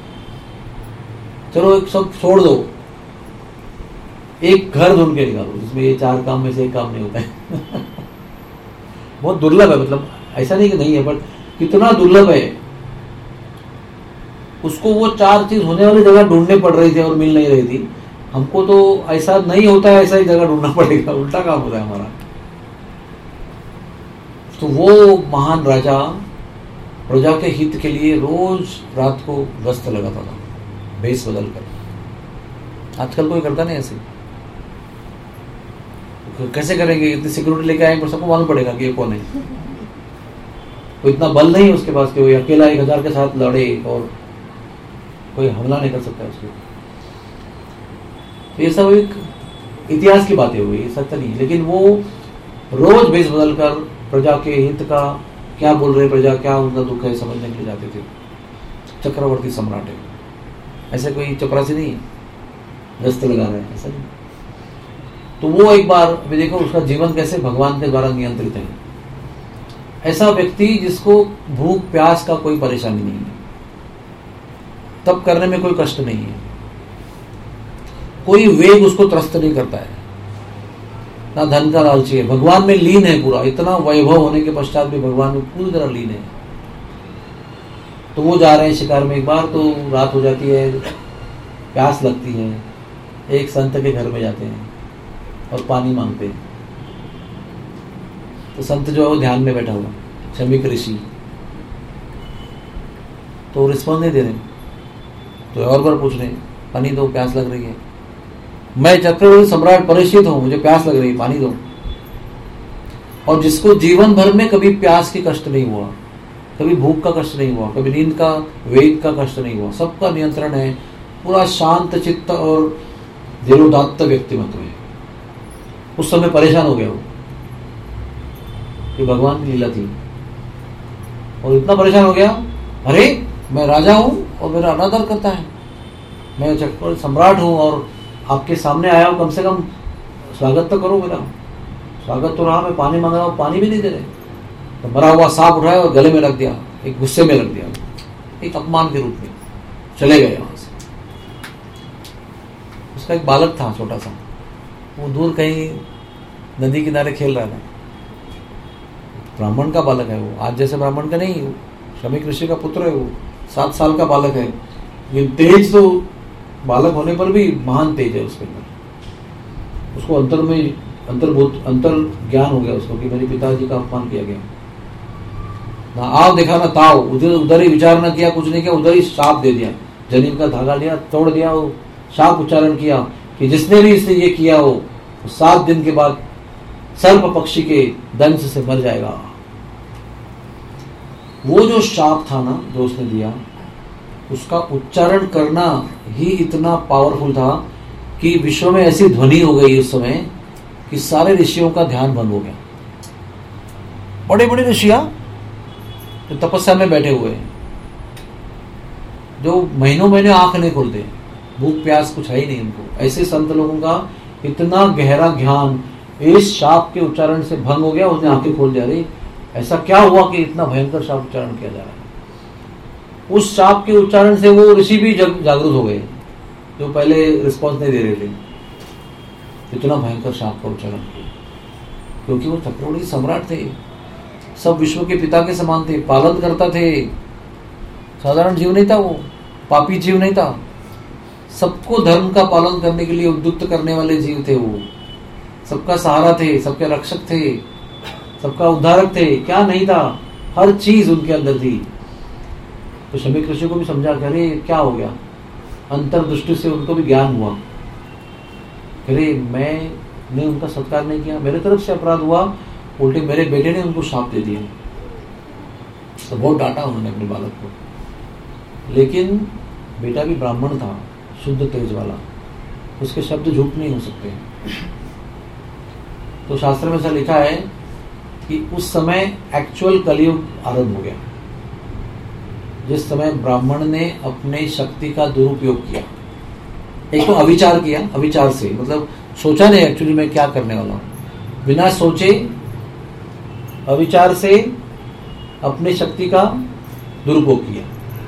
चलो एक सब छोड़ दो, एक घर ढूंढ के निकालो जिसमें ये चार काम में से एक काम नहीं होता है। बहुत दुर्लभ है, मतलब ऐसा नहीं कि नहीं है, बट कितना दुर्लभ है। उसको वो चार चीज होने वाली जगह ढूंढने पड़ रही थी और मिल नहीं रही थी। हमको तो ऐसा नहीं होता है, ऐसा ही जगह ढूंढना पड़ेगा, उल्टा काम होता है हमारा। तो वो महान राजा प्रजा के हित के लिए रोज रात को गश्त लगाता था, भेष बदल कर। आजकल कोई करता नहीं ऐसे, कैसे करेंगे? इतनी सिक्योरिटी लेके आएंगे, सबको मालूम पड़ेगा कि ये कौन है। कोई इतना बल नहीं है उसके पास कि वो अकेला 1000 के साथ लड़े और कोई हमला नहीं कर सकता उसको। तो ये सब एक इतिहास की बातें हुई, सत्य नहीं। लेकिन वो रोज भेष बदल कर प्रजा के हित का क्या बोल रहे प्रजा, क्या उनका दुख है, समझने के लिए जाते थे। चक्रवर्ती सम्राट है, ऐसे कोई चपरासी नहीं है गश्त लगा रहे हैं, ऐसा नहीं। तो वो एक बार अभी देखो उसका जीवन कैसे भगवान के द्वारा नियंत्रित है। ऐसा व्यक्ति जिसको भूख प्यास का कोई परेशानी नहीं है, तप करने में कोई कष्ट नहीं है, कोई वेग उसको त्रस्त नहीं करता है, ना धन का लालची है, भगवान में लीन है पूरा। इतना वैभव होने के पश्चात भी भगवान में पूरी तरह लीन है। तो वो जा रहे हैं शिकार में। एक बार तो रात हो जाती है, प्यास लगती है, एक संत के घर में जाते हैं और पानी मांगते हैं। तो संत जो है वो ध्यान में बैठा हुआ, शमीक ऋषि, तो रिस्पॉन्स नहीं दे रहे। तो और बार पूछ रहे हैं, पानी दो, प्यास लग रही है, मैं चक्रवर्ती सम्राट परीक्षित हूं, मुझे प्यास लग रही है, पानी दो। और जिसको जीवन भर में कभी प्यास की कष्ट नहीं हुआ, कभी भूख का कष्ट नहीं हुआ, कभी नींद का वेग का कष्ट नहीं हुआ, सबका नियंत्रण है, पूरा शांत चित्त और धीरोदात्त व्यक्तिमत्व है, उस समय परेशान हो गया वो कि भगवान की लीला थी। और इतना परेशान हो गया, अरे मैं राजा हूं और मेरा अनादर करता है, मैं चक्रवर्ती सम्राट हूं और आपके सामने आया हूं, कम से कम स्वागत तो करो मेरा। स्वागत तो रहा, मैं पानी मांग रहा हूं, पानी भी नहीं दे रहे। तो मरा हुआ सांप उठाया और गले में रख दिया, एक गुस्से में रख दिया, एक अपमान के रूप में चले गए वहां से। उसका एक बालक था छोटा सा, वो दूर कहीं नदी किनारे खेल रहा था। ब्राह्मण का बालक है वो, आज जैसे ब्राह्मण का नहीं, शमीक ऋषि का पुत्र है वो, 7 साल का बालक है। लेकिन तेज तो बालक होने पर भी महान तेज है उसके अंदर। उसको अंतर ज्ञान हो गया उसको कि मेरे पिताजी का अपमान किया गया। ना आव देखा ना ताव, उधर ही विचार न किया, कुछ नहीं किया, उधर ही शाप दे दिया, जनीन का धागा लिया, तोड़ दिया, वो शाप उच्चारण किया कि जिसने भी इसने ये किया हो 7 दिन के बाद सर्प पक्षी के दंश से मर जाएगा। वो जो शाप था ना जो उसने दिया, उसका उच्चारण करना ही इतना पावरफुल था कि विश्व में ऐसी ध्वनि हो गई उस समय कि सारे ऋषियों का ध्यान बंद हो गया। बड़े बड़े ऋषियां जो तपस्या में बैठे हुए हैं, जो महीनों महीने आंख नहीं खोलते, भूख प्यास कुछ है ही नहीं उनको, ऐसे संत लोगों का इतना गहरा ज्ञान इस शाप के उच्चारण से भंग हो गया। उसने आंखें खोल जा रही, ऐसा क्या हुआ कि इतना भयंकर शाप उच्चारण किया जा रहा है। उस शाप के उच्चारण से वो ऋषि भी जागरूक हो गए, जो पहले रिस्पॉन्स नहीं दे रहे थे। इतना भयंकर शाप का उच्चारण किया, क्योंकि वो चक्रवर्ती सम्राट थे, सब विश्व के पिता के समान थे, पालन करता थे, साधारण जीव नहीं था वो, पापी जीव नहीं था, सबको धर्म का पालन करने के लिए उद्युक्त करने वाले जीव थे वो, सबका सहारा थे, सबके रक्षक थे, सबका उद्धारक थे। क्या नहीं था, हर चीज उनके अंदर थी। तो शमीक ऋषि को भी समझा कि अरे क्या हो गया, अंतर्दृष्टि से उनको भी ज्ञान हुआ, अरे मैंने उनका सत्कार नहीं किया, मेरे तरफ से अपराध हुआ, उल्टे मेरे बेटे ने उनको शाप दे दिया। तो बहुत डांटा उन्होंने अपने बालक को, लेकिन बेटा भी ब्राह्मण था, शुद्ध तेज वाला, उसके शब्द झूठ नहीं हो सकते। तो शास्त्र में ऐसा लिखा है कि उस समय एक्चुअल कलयुग आरंभ हो गया, जिस समय ब्राह्मण ने अपने शक्ति का दुरुपयोग किया। एक तो अविचार किया, अविचार से मतलब सोचा नहीं एक्चुअली मैं क्या करने वाला हूं, बिना सोचे अविचार से अपनी शक्ति का दुरुपयोग किया,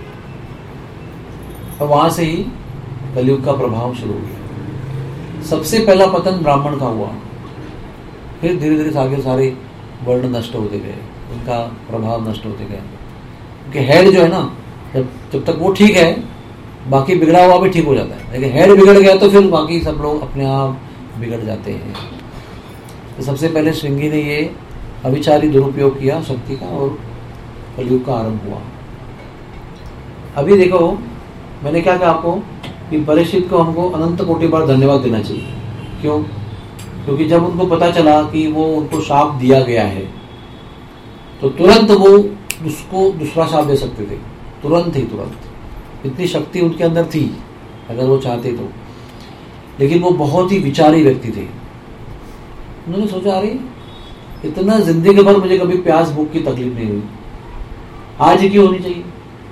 और वहां से ही कलयुग का प्रभाव शुरू हो गया। सबसे पहला पतन ब्राह्मण का हुआ, फिर धीरे धीरे आगे सारे वर्ण नष्ट होते गए, उनका प्रभाव नष्ट होते गए। क्योंकि हेड जो है ना, जब तक वो ठीक है, बाकी बिगड़ा हुआ भी ठीक हो जाता है, लेकिन हेड बिगड़ गया तो फिर बाकी सब लोग अपने आप बिगड़ जाते हैं। तो सबसे पहले श्रृंगी ने ये अविचारी दुरुपयोग किया शक्ति का, और कलयुग का आरंभ हुआ। अभी देखो मैंने क्या कहा आपको कि परीक्षित को हमको अनंत कोटि बार धन्यवाद देना चाहिए। क्यों? क्योंकि जब उनको पता चला कि वो उनको शाप दिया गया है, तो तुरंत वो उसको दूसरा शाप दे सकते थे, तुरंत ही तुरंत। इतनी शक्ति उनके अंदर थी अगर वो चाहते तो। लेकिन वो बहुत ही विचारी व्यक्ति थे। उन्होंने सोचा अरे इतना जिंदगी भर मुझे कभी प्यास भूख की तकलीफ नहीं हुई, आज ही क्यों होनी चाहिए?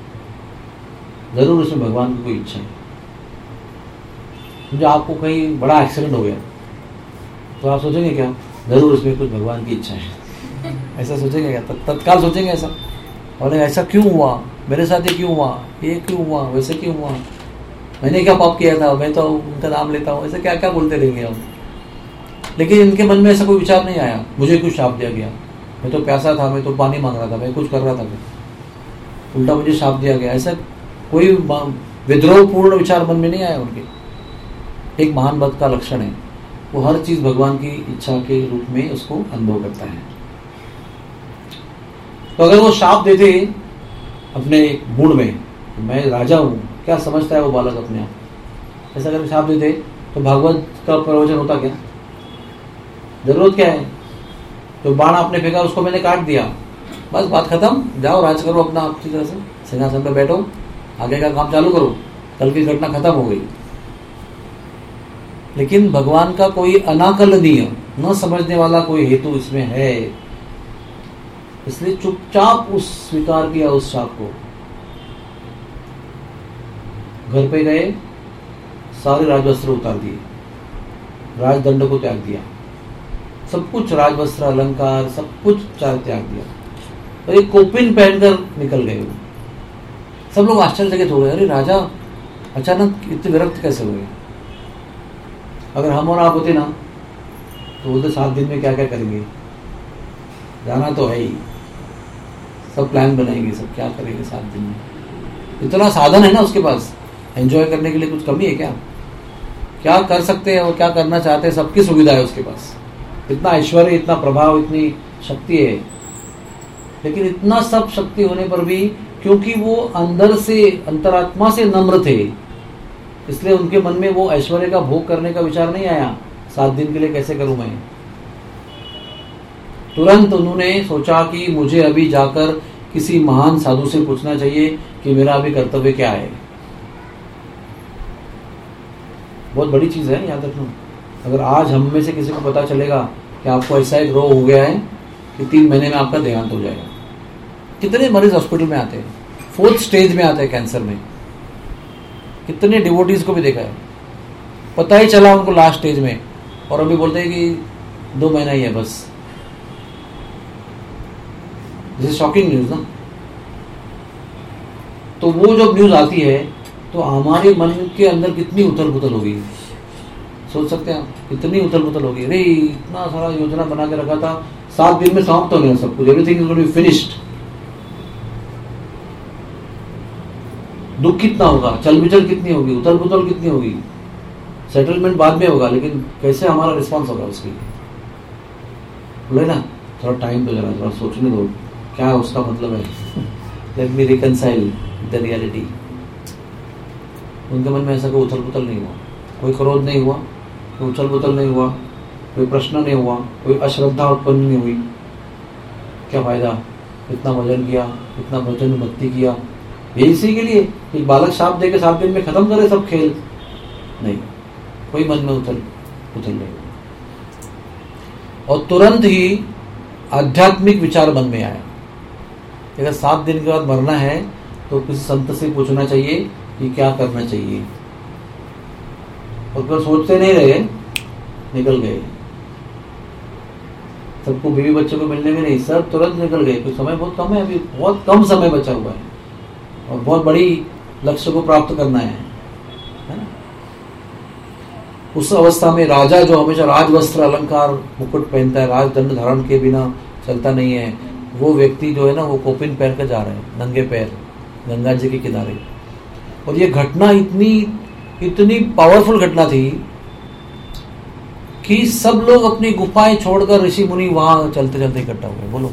जरूर उसमें भगवान की कोई इच्छा है। मुझे आपको कहीं बड़ा एक्सीडेंट हो गया तो आप सोचेंगे क्या, जरूर उसमें कुछ भगवान की इच्छा है, ऐसा सोचेंगे क्या? तत्काल सोचेंगे ऐसा, और ऐसा क्यों हुआ मेरे साथ, ये क्यों हुआ, ये क्यों हुआ, वैसे क्यों हुआ, मैंने क्या पाप किया था, मैं तो उनका नाम लेता हूँ, ऐसा क्या क्या बोलते रहेंगे हम। लेकिन इनके मन में ऐसा कोई विचार नहीं आया मुझे कुछ शाप दिया गया, मैं तो प्यासा था, मैं तो पानी मांग रहा था, मैं कुछ कर रहा था, उल्टा मुझे शाप दिया गया, ऐसा कोई विद्रोहपूर्ण विचार मन में नहीं आया उनके। एक महान भक्त का लक्षण है, वो हर चीज भगवान की इच्छा के रूप में उसको अनुभव करता है। तो अगर वो शाप देते अपने मूड में, तो मैं राजा हूं, क्या समझता है वो बालक अपने आप, ऐसा अगर शाप देते तो भागवत का प्रवचन होता क्या? जरूरत क्या है? तो बाण आपने फेंका, उसको मैंने काट दिया, बस बात खत्म, जाओ राज करो अपना आपकी तरह से, सिंहासन पे बैठो, आगे का काम चालू करो, कल की घटना खत्म हो गई। लेकिन भगवान का कोई अनाकलनीय, न समझने वाला कोई हेतु इसमें है, इसलिए चुपचाप उस स्वीकार किया उस शाप को। घर पे गए, सारे राजवस्त्र उतार दिए, राजदंड को त्याग दिया, सब कुछ राजवस्त्र अलंकार सब कुछ त्याग दिया, और एक कोपिन पहनकर निकल गए। सब लोग आश्चर्यचकित हो गए, अरे राजा अचानक इतने विरक्त कैसे हुए? अगर हम और आप होते ना तो बोलते 7 दिन में क्या क्या करेंगे, जाना तो है ही, सब प्लान बनाएंगे, सब क्या करेंगे 7 दिन में। इतना साधन है ना उसके पास, एंजॉय करने के लिए कुछ कमी है क्या? क्या कर सकते हैं और क्या करना चाहते हैं, सबकी सुविधा है उसके पास, इतना ऐश्वर्य, इतना प्रभाव, इतनी शक्ति है। लेकिन इतना सब शक्ति होने पर भी क्योंकि वो अंदर से, अंतरात्मा से नम्र थे, इसलिए उनके मन में वो ऐश्वर्य का भोग करने का विचार नहीं आया। 7 दिन के लिए कैसे करूं मैं? तुरंत उन्होंने सोचा कि मुझे अभी जाकर किसी महान साधु से पूछना चाहिए कि मेरा अभी कर्तव्य क्या है। बहुत बड़ी चीज़ है, याद रखना। अगर आज हम में से किसी को पता चलेगा कि आपको ऐसा एक रोग हो गया है कि 3 महीने में आपका देहांत हो जाएगा। कितने मरीज हॉस्पिटल में आते हैं, 4th स्टेज में आते हैं कैंसर में। कितने डिवोटीज को भी देखा है, पता ही चला उनको लास्ट स्टेज में, और अभी बोलते हैं कि 2 महीना ही है बस। दिस इज शॉकिंग न्यूज ना। तो वो जब न्यूज आती है तो हमारे मन के अंदर कितनी उथल पुथल होगी, सोच सकते हैं, कितनी उथल पुथल होगी। अरे इतना सारा योजना बना के रखा था, 7 दिन में समाप्त हो गया सब कुछ, everything is going to be finished. दुख कितना होगा, चल बिचल कितनी होगी, उथल पुथल कितनी होगी। सेटलमेंट बाद में होगा, लेकिन कैसे हमारा रिस्पॉन्स होगा उसके लिए, बोले ना थोड़ा टाइम तो जरा थोड़ा सोचने दो क्या उसका मतलब है। Let me reconcile the reality. उनके मन में ऐसा कोई उथल पुथल नहीं हुआ, कोई क्रोध नहीं हुआ, कोई उछल पुथल नहीं हुआ, कोई प्रश्न नहीं हुआ, कोई अश्रद्धा उत्पन्न नहीं हुई। क्या फायदा, इतना भजन किया, इतना भजन भक्ति किया, ये इसी के लिए कि बालक शाप दे के 7 दिन में खत्म करे सब खेल? नहीं, कोई मन में उथल पुथल नहीं। और तुरंत ही आध्यात्मिक विचार मन में आया। अगर 7 दिन के बाद मरना है तो किसी संत से पूछना चाहिए कि क्या करना चाहिए, और फिर सोचते नहीं रहे, निकल गए। सबको बीवी बच्चों को मिलने में नहीं, सब तुरंत निकल गए। कुछ समय बहुत कम है, अभी बहुत कम समय बचा हुआ है और बहुत बड़ी लक्ष्य को प्राप्त करना है ना? उस अवस्था में राजा जो हमेशा राजवस्त्र अलंकार मुकुट पहनता है, राजदंड धारण के बिना चलता नहीं है, वो व्यक्ति जो है ना वो कोपिन पहन कर जा रहे हैं, नंगे पैर गंगा जी के किनारे। और ये घटना इतनी पावरफुल घटना थी कि सब लोग अपनी गुफाएं छोड़कर ऋषि मुनि वहां चलते चलते इकट्ठा हुए। बोलो,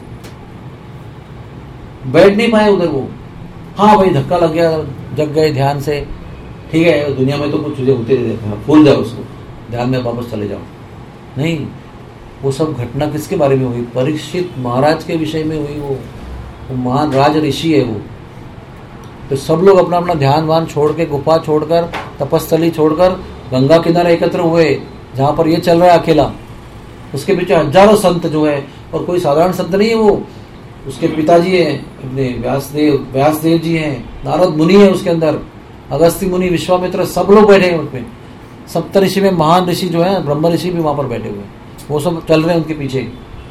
बैठ नहीं पाए उधर वो। हाँ भाई धक्का लग गया, जग गए ध्यान से, ठीक है, दुनिया में तो कुछ चीजें होती रहती है, भूल जाओ उसको, ध्यान में वापस चले जाओ। नहीं, वो सब घटना किसके बारे में हुई? परीक्षित महाराज के विषय में हुई। वो महान राज ऋषि है वो। तो सब लोग अपना अपना ध्यान वान छोड़ के, गुफा छोड़कर, तपस्थली छोड़कर गंगा किनारे एकत्र हुए, जहां पर ये चल रहा है अकेला। उसके पीछे हजारों संत जो है, और कोई साधारण संत नहीं है वो। उसके पिताजी हैं अपने व्यासदेव जी हैं, नारद मुनि है उसके अंदर, अगस्त्य मुनि, विश्वामित्र, सब लोग बैठे हैं उसमें। सप्तऋषि में महान ऋषि जो है, ब्रह्म ऋषि भी वहां पर बैठे हुए, वो सब चल रहे हैं उनके पीछे।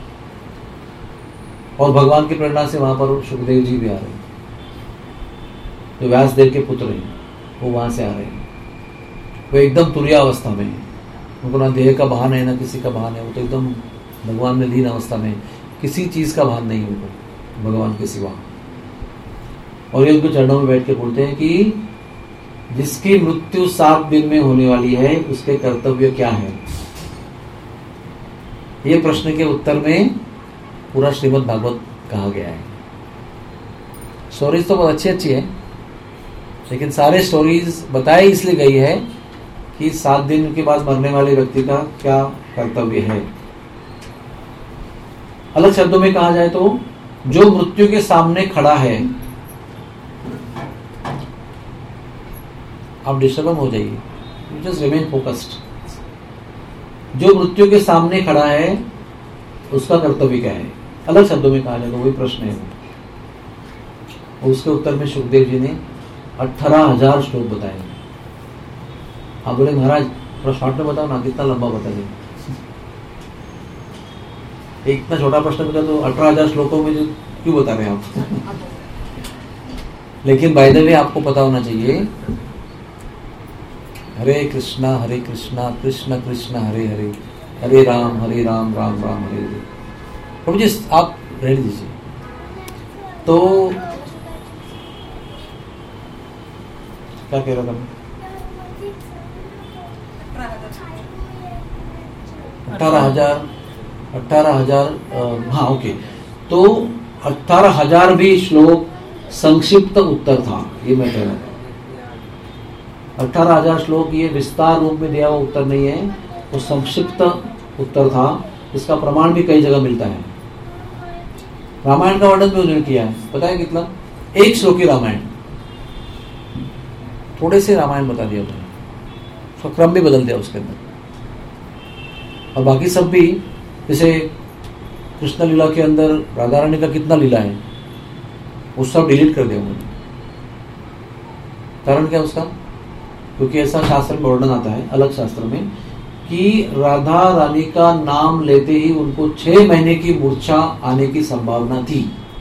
और भगवान की प्रेरणा से वहां पर सुखदेव जी भी आ रहे हैं, जो व्यासदेव के पुत्र हैं, वो वहां से आ रहे हैं। वो एकदम तुरिया अवस्था में है, उनको ना देह का भान है ना किसी का भान है। वो तो एकदम भगवान में लीन अवस्था में, किसी चीज का भान नहीं उनको भगवान के सिवा। और ये उनके चरणों में बैठ के बोलते हैं कि जिसकी मृत्यु 7 दिन में होने वाली है, उसके कर्तव्य क्या है? ये प्रश्न के उत्तर में पूरा श्रीमद् भागवत कहा गया है। स्टोरीज तो बहुत अच्छी अच्छी है, लेकिन सारे स्टोरीज बताई इसलिए गई है कि 7 दिन के बाद मरने वाले व्यक्ति का क्या कर्तव्य है। अलग शब्दों में कहा जाए तो जो मृत्यु के सामने खड़ा है, आप डिस्टर्ब हो जाइए, जस्ट रिमेन फोकस्ड। जो मृत्यु के सामने खड़ा है उसका कर्तव्य क्या है? अलग शब्दों में कहा जाए तो वही प्रश्न है। उसके उत्तर में सुखदेव जी ने 18,000 श्लोक बताए। आप बोले महाराज थोड़ा शॉर्ट में बताओ ना, कितना लंबा बता दें? इतना छोटा प्रश्न पूछा तो 18,000 श्लोकों में क्यों बता रहे हैं आप? लेकिन बाय द वे आपको पता होना चाहिए, हरे कृष्णा कृष्ण कृष्ण हरे हरे, हरे राम राम राम हरे हरे। प्रभु जी आप रेडी दीजिए। तो क्या कह रहा था? 18,000 हाँ ओके। तो 18,000 भी श्लोक संक्षिप्त उत्तर था, ये मैं कह रहा था। 18,000 श्लोक ये विस्तार रूप में दिया हुआ उत्तर नहीं है, वो संक्षिप्त उत्तर था। इसका प्रमाण भी कई जगह मिलता है। रामायण का वर्णन भी उन्होंने किया है, पता है कितना? 1 श्लोकी रामायण, थोड़े से रामायण बता दिया उन्होंने, उसका क्रम भी बदल दिया उसके अंदर। और बाकी सब भी, जैसे कृष्ण लीला के अंदर राधा रानी का कितना लीला है वो सब डिलीट कर दिया उन्होंने। कारण क्या उसका? क्योंकि ऐसा शास्त्र में वर्णन आता है, अलग शास्त्र में, कि राधा रानी का नाम लेते ही उनको 6 महीने की मूर्छा आने की संभावना थी।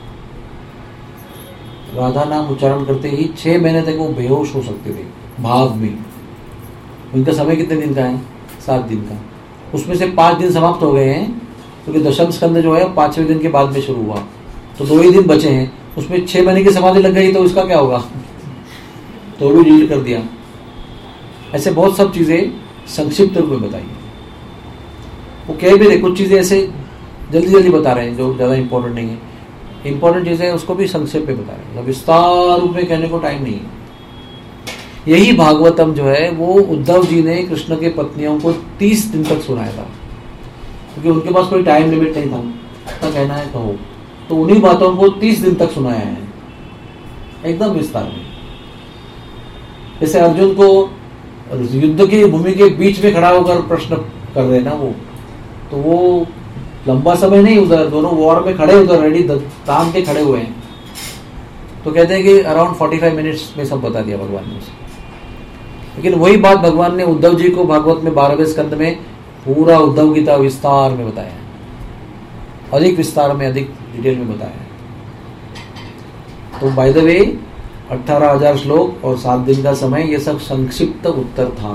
राधा नाम उच्चारण करते ही 6 महीने तक वो बेहोश हो सकते थे भाव में। उनका समय कितने दिन का है? 7 दिन का। उसमें से 5 दिन समाप्त हो गए हैं, क्योंकि दशम स्कंद जो है 5वें दिन के बाद में शुरू हुआ, तो 2 ही दिन बचे हैं। उसमें 6 महीने की समाधि लग गई तो उसका क्या होगा? तो भी डिलीट कर दिया। ऐसे बहुत सब चीजें संक्षिप्त रूप में बताई। वो कह भी रहे, कुछ चीजें ऐसे जल्दी जल्दी बता रहे हैं जो ज्यादा इंपॉर्टेंट नहीं है। इंपॉर्टेंट चीजें उसको भी संक्षेप में बता रहे हैं, विस्तार रूप में कहने को टाइम नहीं है। यही भागवतम जो है वो उद्धव जी ने कृष्ण के पत्नियों को 30 दिन तक सुनाया था, क्योंकि उनके पास कोई टाइम लिमिट नहीं था। क्या कहना है कहो, तो उन्हीं बातों को 30 दिन तक सुनाया है एकदम विस्तार में। जैसे अर्जुन को युद्ध की भूमि के बीच में खड़ा होकर प्रश्न कर रहे ना वो, तो वो लंबा समय नहीं, उधर दोनों वॉर में खड़े, उधर रेडी तान के खड़े हुए हैं। तो कहते हैं कि अराउंड 45 मिनट्स में सब बता दिया भगवान ने उसे। लेकिन वही बात भगवान ने उद्धव जी को भागवत में 12वें स्कंद में पूरा उद्धव गीता विस्तार में बताया है, अधिक विस्तार में, अधिक डिटेल में बताया है। तो बाय द वे 18,000 श्लोक और 7 दिन का समय, ये सब संक्षिप्त उत्तर था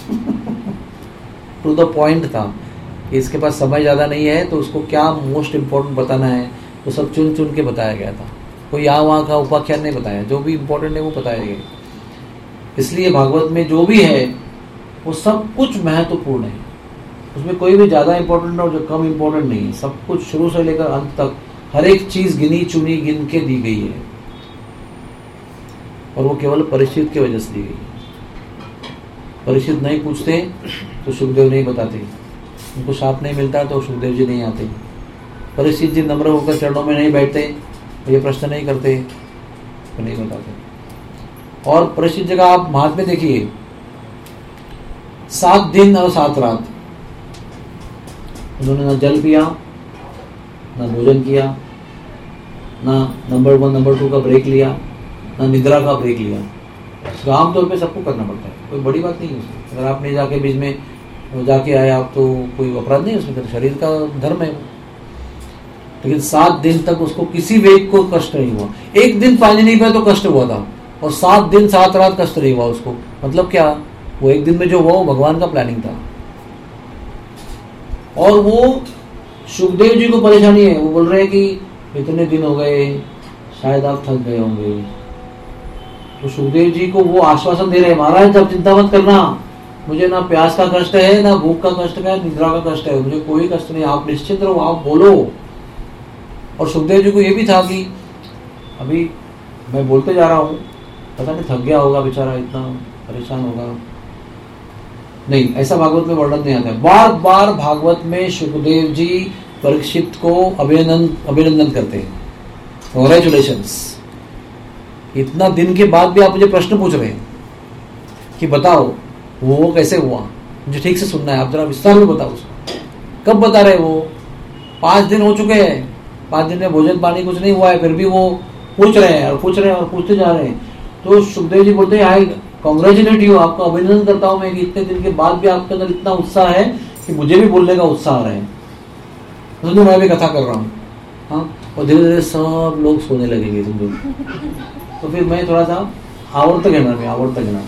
टू द पॉइंट था। इसके पास समय ज्यादा नहीं है तो उसको क्या मोस्ट इंपॉर्टेंट बताना है वो सब चुन चुन के बताया गया था। कोई यहाँ वहाँ का उपाख्यान नहीं बताया, जो भी इंपॉर्टेंट है वो बताया गया। इसलिए भागवत में जो भी है वो सब कुछ महत्वपूर्ण है, उसमें कोई भी ज्यादा इंपॉर्टेंट और जो कम इंपॉर्टेंट नहीं है। सब कुछ शुरू से लेकर अंत तक हर एक चीज गिनी चुनी गिन के दी गई है, और वो केवल परीक्षित की वजह से दी गई है। परीक्षित नहीं पूछते तो सुखदेव नहीं बताते, उनको शाप नहीं मिलता तो सुखदेव जी नहीं आते। परीक्षित जी नम्र होकर चरणों में नहीं बैठते, ये प्रश्न नहीं करते तो नहीं बताते। और परीक्षित जगह आप महात्म्य देखिए, 7 दिन और 7 रात उन्होंने ना जल पिया, ना भोजन किया, ना नंबर 1 नंबर 2 का ब्रेक लिया, ना निद्रा का ब्रेक लिया। तो आमतौर पे सबको करना पड़ता है, कोई बड़ी बात नहीं है उसमें। अगर आपने जाके बीच में जाके आए आप तो कोई अपराध नहीं है उसमें, तो शरीर का धर्म है। लेकिन 7 दिन तक उसको किसी वेग को कष्ट नहीं हुआ। 1 दिन पानी नहीं पिया तो कष्ट हुआ था, और 7 दिन 7 रात कष्ट नहीं हुआ उसको। मतलब क्या, वो 1 दिन में जो हुआ वो भगवान का प्लानिंग था। और वो सुखदेव जी को परेशानी है, वो बोल रहे हैं कि इतने दिन हो गए, शायद आप थक गए होंगे। तो सुखदेव जी को वो आश्वासन दे रहे हैं, महाराज जब चिंता मत करना, मुझे ना प्यास का कष्ट है, ना भूख का कष्ट है, निद्रा का कष्ट है, मुझे कोई कष्ट नहीं, आप निश्चिंत रहो, आप बोलो। और सुखदेव जी को ये भी था कि अभी मैं बोलते जा रहा हूं, पता नहीं थक गया होगा बेचारा, इतना परेशान होगा। नहीं, ऐसा भागवत में वर्णन नहीं आता है। बार बार भागवत में सुखदेव जी परीक्षित को अभिनंदन करते हैं, कांग्रेचुलेशंस, इतना दिन के बाद भी आप मुझे प्रश्न पूछ रहे हैं कि बताओ वो कैसे हुआ, मुझे ठीक से सुनना है, आप जरा विस्तार में बताओ उसको। कब बता रहे वो? 5 दिन हो चुके हैं, 5 दिन में भोजन पानी कुछ नहीं हुआ है, फिर भी वो पूछ रहे हैं और पूछ रहे हैं और पूछते जा रहे हैं। तो सुखदेव जी बोलते हैं, हाय कांग्रेचुलेट यू, आपका अभिनंदन करता हूं मैं कि इतने दिन के बाद भी आपके अंदर इतना उत्साह है कि मुझे भी बोलने का उत्साह आ रहा है, तो मैं भी कथा कर रहा हूँ। हाँ, और धीरे धीरे सब लोग सोने लगेंगे समझो। तो फिर मैं थोड़ा सा आवर्त कहना,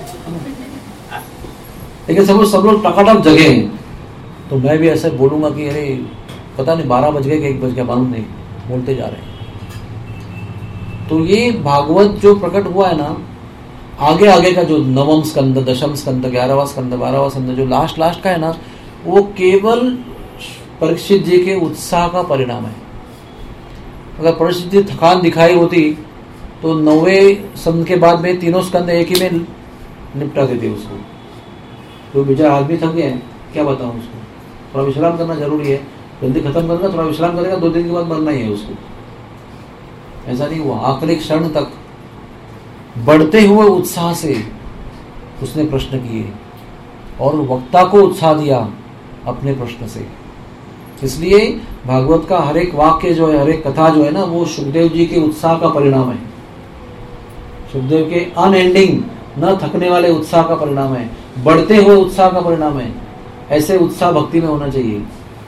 लेकिन सब लोग टकाटक जगे हैं, तो मैं भी ऐसे बोलूंगा कि अरे पता नहीं 12 बज गए कि 1 बज गया, मालूम नहीं, बोलते जा रहे हैं। तो ये भागवत जो प्रकट हुआ है ना, आगे आगे का जो 9वां स्कंद, 10वां स्कंद, 11वां स्कंद, 12वां स्कंद, जो लास्ट का है ना, वो केवल परीक्षित जी के उत्साह का परिणाम है। अगर परीक्षित जी थकान दिखाई होती तो 9वें स्कंद के बाद में 3 स्कंद एक ही में निपटा देते उसको। तो बेचारा आदमी थक गया है, क्या बताऊं उसको, थोड़ा विश्राम करना जरूरी है, जल्दी खत्म करेगा, थोड़ा विश्राम करेगा, 2 दिन के बाद मरना ही है उसको। ऐसा नहीं हुआ, आखिरी क्षण तक बढ़ते हुए उत्साह से उसने प्रश्न किए, और वक्ता को उत्साह दिया अपने प्रश्न से। इसलिए भागवत का हर एक वाक्य जो है, हर एक कथा जो है ना, वो सुखदेव जी के उत्साह का परिणाम है। सुखदेव के अनएंडिंग, न थकने वाले उत्साह का परिणाम है, बढ़ते हुए उत्साह का परिणाम है। ऐसे उत्साह भक्ति में होना चाहिए।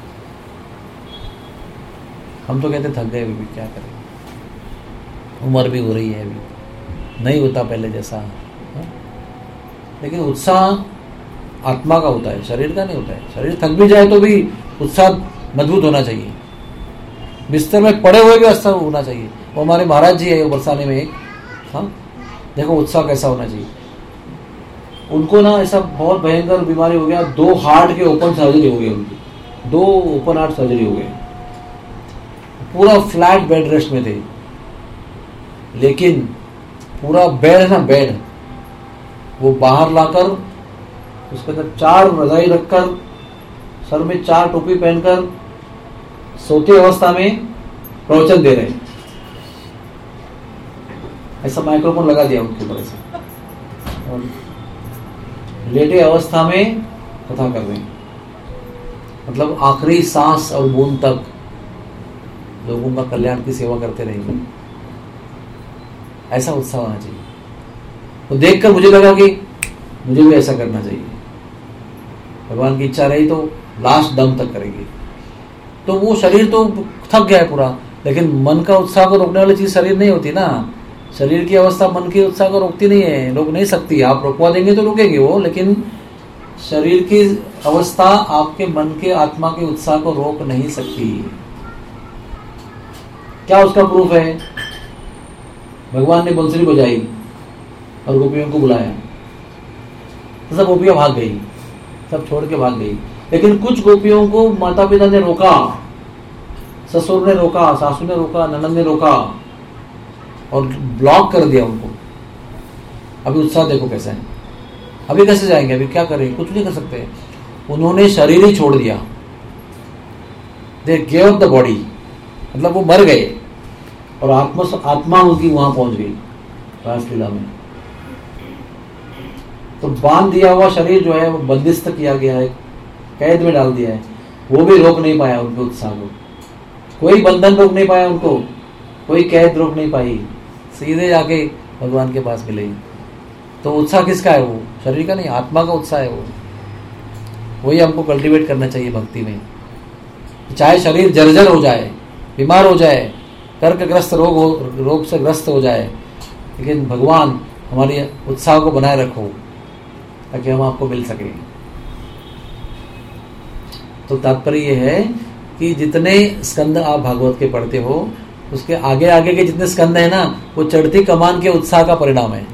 हम तो कहते थक गए अभी, क्या करें, उम्र भी हो रही है, अभी नहीं होता पहले जैसा। लेकिन उत्साह आत्मा का होता है, शरीर का नहीं होता है। शरीर थक भी जाए तो भी उत्साह मजबूत होना चाहिए। बिस्तर में पड़े हुए भी उत्साह होना चाहिए। वो हमारे महाराज जी है वो बरसाने में एक, हाँ देखो उत्साह कैसा होना चाहिए। उनको ना ऐसा बहुत भयंकर बीमारी हो गया, 2 हार्ट के ओपन सर्जरी हो गई उनकी, 2 ओपन हार्ट सर्जरी हो गए, पूरा फ्लैट बेड रेस्ट में थे। लेकिन पूरा बेड है ना, बेड वो बाहर लाकर उसके अंदर 4 रजाई रखकर, सर में 4 टोपी पहनकर, सोते अवस्था में प्रवचन दे रहे हैं। ऐसा माइक्रोफोन लगा दिया उनके ऊपर ऐसा, और लेटे अवस्था में कथा कर रहे हैं। मतलब आखिरी सांस और बूंद तक लोगों का कल्याण की सेवा करते रहेंगे। ऐसा उत्साह होना चाहिए। तो देखकर मुझे लगा कि मुझे भी ऐसा करना चाहिए। भगवान की इच्छा रही तो लास्ट दम तक करेंगे। तो वो शरीर तो थक गया है पूरा, लेकिन मन का उत्साह को रोकने वाली चीज शरीर नहीं होती ना। शरीर की अवस्था मन के उत्साह को रोकती नहीं है, रोक नहीं सकती। आप रोकवा देंगे तो रुकेगी वो, लेकिन शरीर की अवस्था आपके मन के, आत्मा के उत्साह को रोक नहीं सकती। क्या उसका प्रूफ है? भगवान ने बंसुरी बजाई और गोपियों को बुलाया, तो सब गोपियां भाग गई, सब छोड़ के भाग गई। लेकिन कुछ गोपियों को माता पिता ने रोका, ससुर ने रोका, सासू ने रोका, ननद ने रोका और ब्लॉक कर दिया उनको। अभी उत्साह देखो कैसा है। अभी कैसे जाएंगे? अभी क्या करेंगे? कुछ नहीं कर सकते। उन्होंने शरीर ही छोड़ दिया। They gave up the body, मतलब वो मर गए और आत्मा उनकी वहां पहुंच गई रासलीला में। तो बांध दिया हुआ शरीर जो है वो बंदिस्त किया गया है, कैद में डाल दिया है। वो भी रोक नहीं पाया उनके उत्साह को। कोई बंधन रोक नहीं पाया उनको, कोई कैद रोक नहीं पाई। सीधे जाके भगवान के पास मिले। तो उत्साह किसका है? वो शरीर का नहीं, आत्मा का उत्साह है वो। वही हमको कल्टीवेट करना चाहिए भक्ति में। चाहे शरीर जर्जर हो जाए, बीमार हो जाए, कर्कग्रस्त रोग से ग्रस्त हो जाए, लेकिन भगवान हमारे उत्साह को बनाए रखो ताकि हम आपको मिल सके। तो तात्पर्य यह है कि जितने स्कंद आप भागवत के पढ़ते हो, उसके आगे आगे के जितने स्कंद है ना, वो चढ़ती कमान के उत्साह का परिणाम है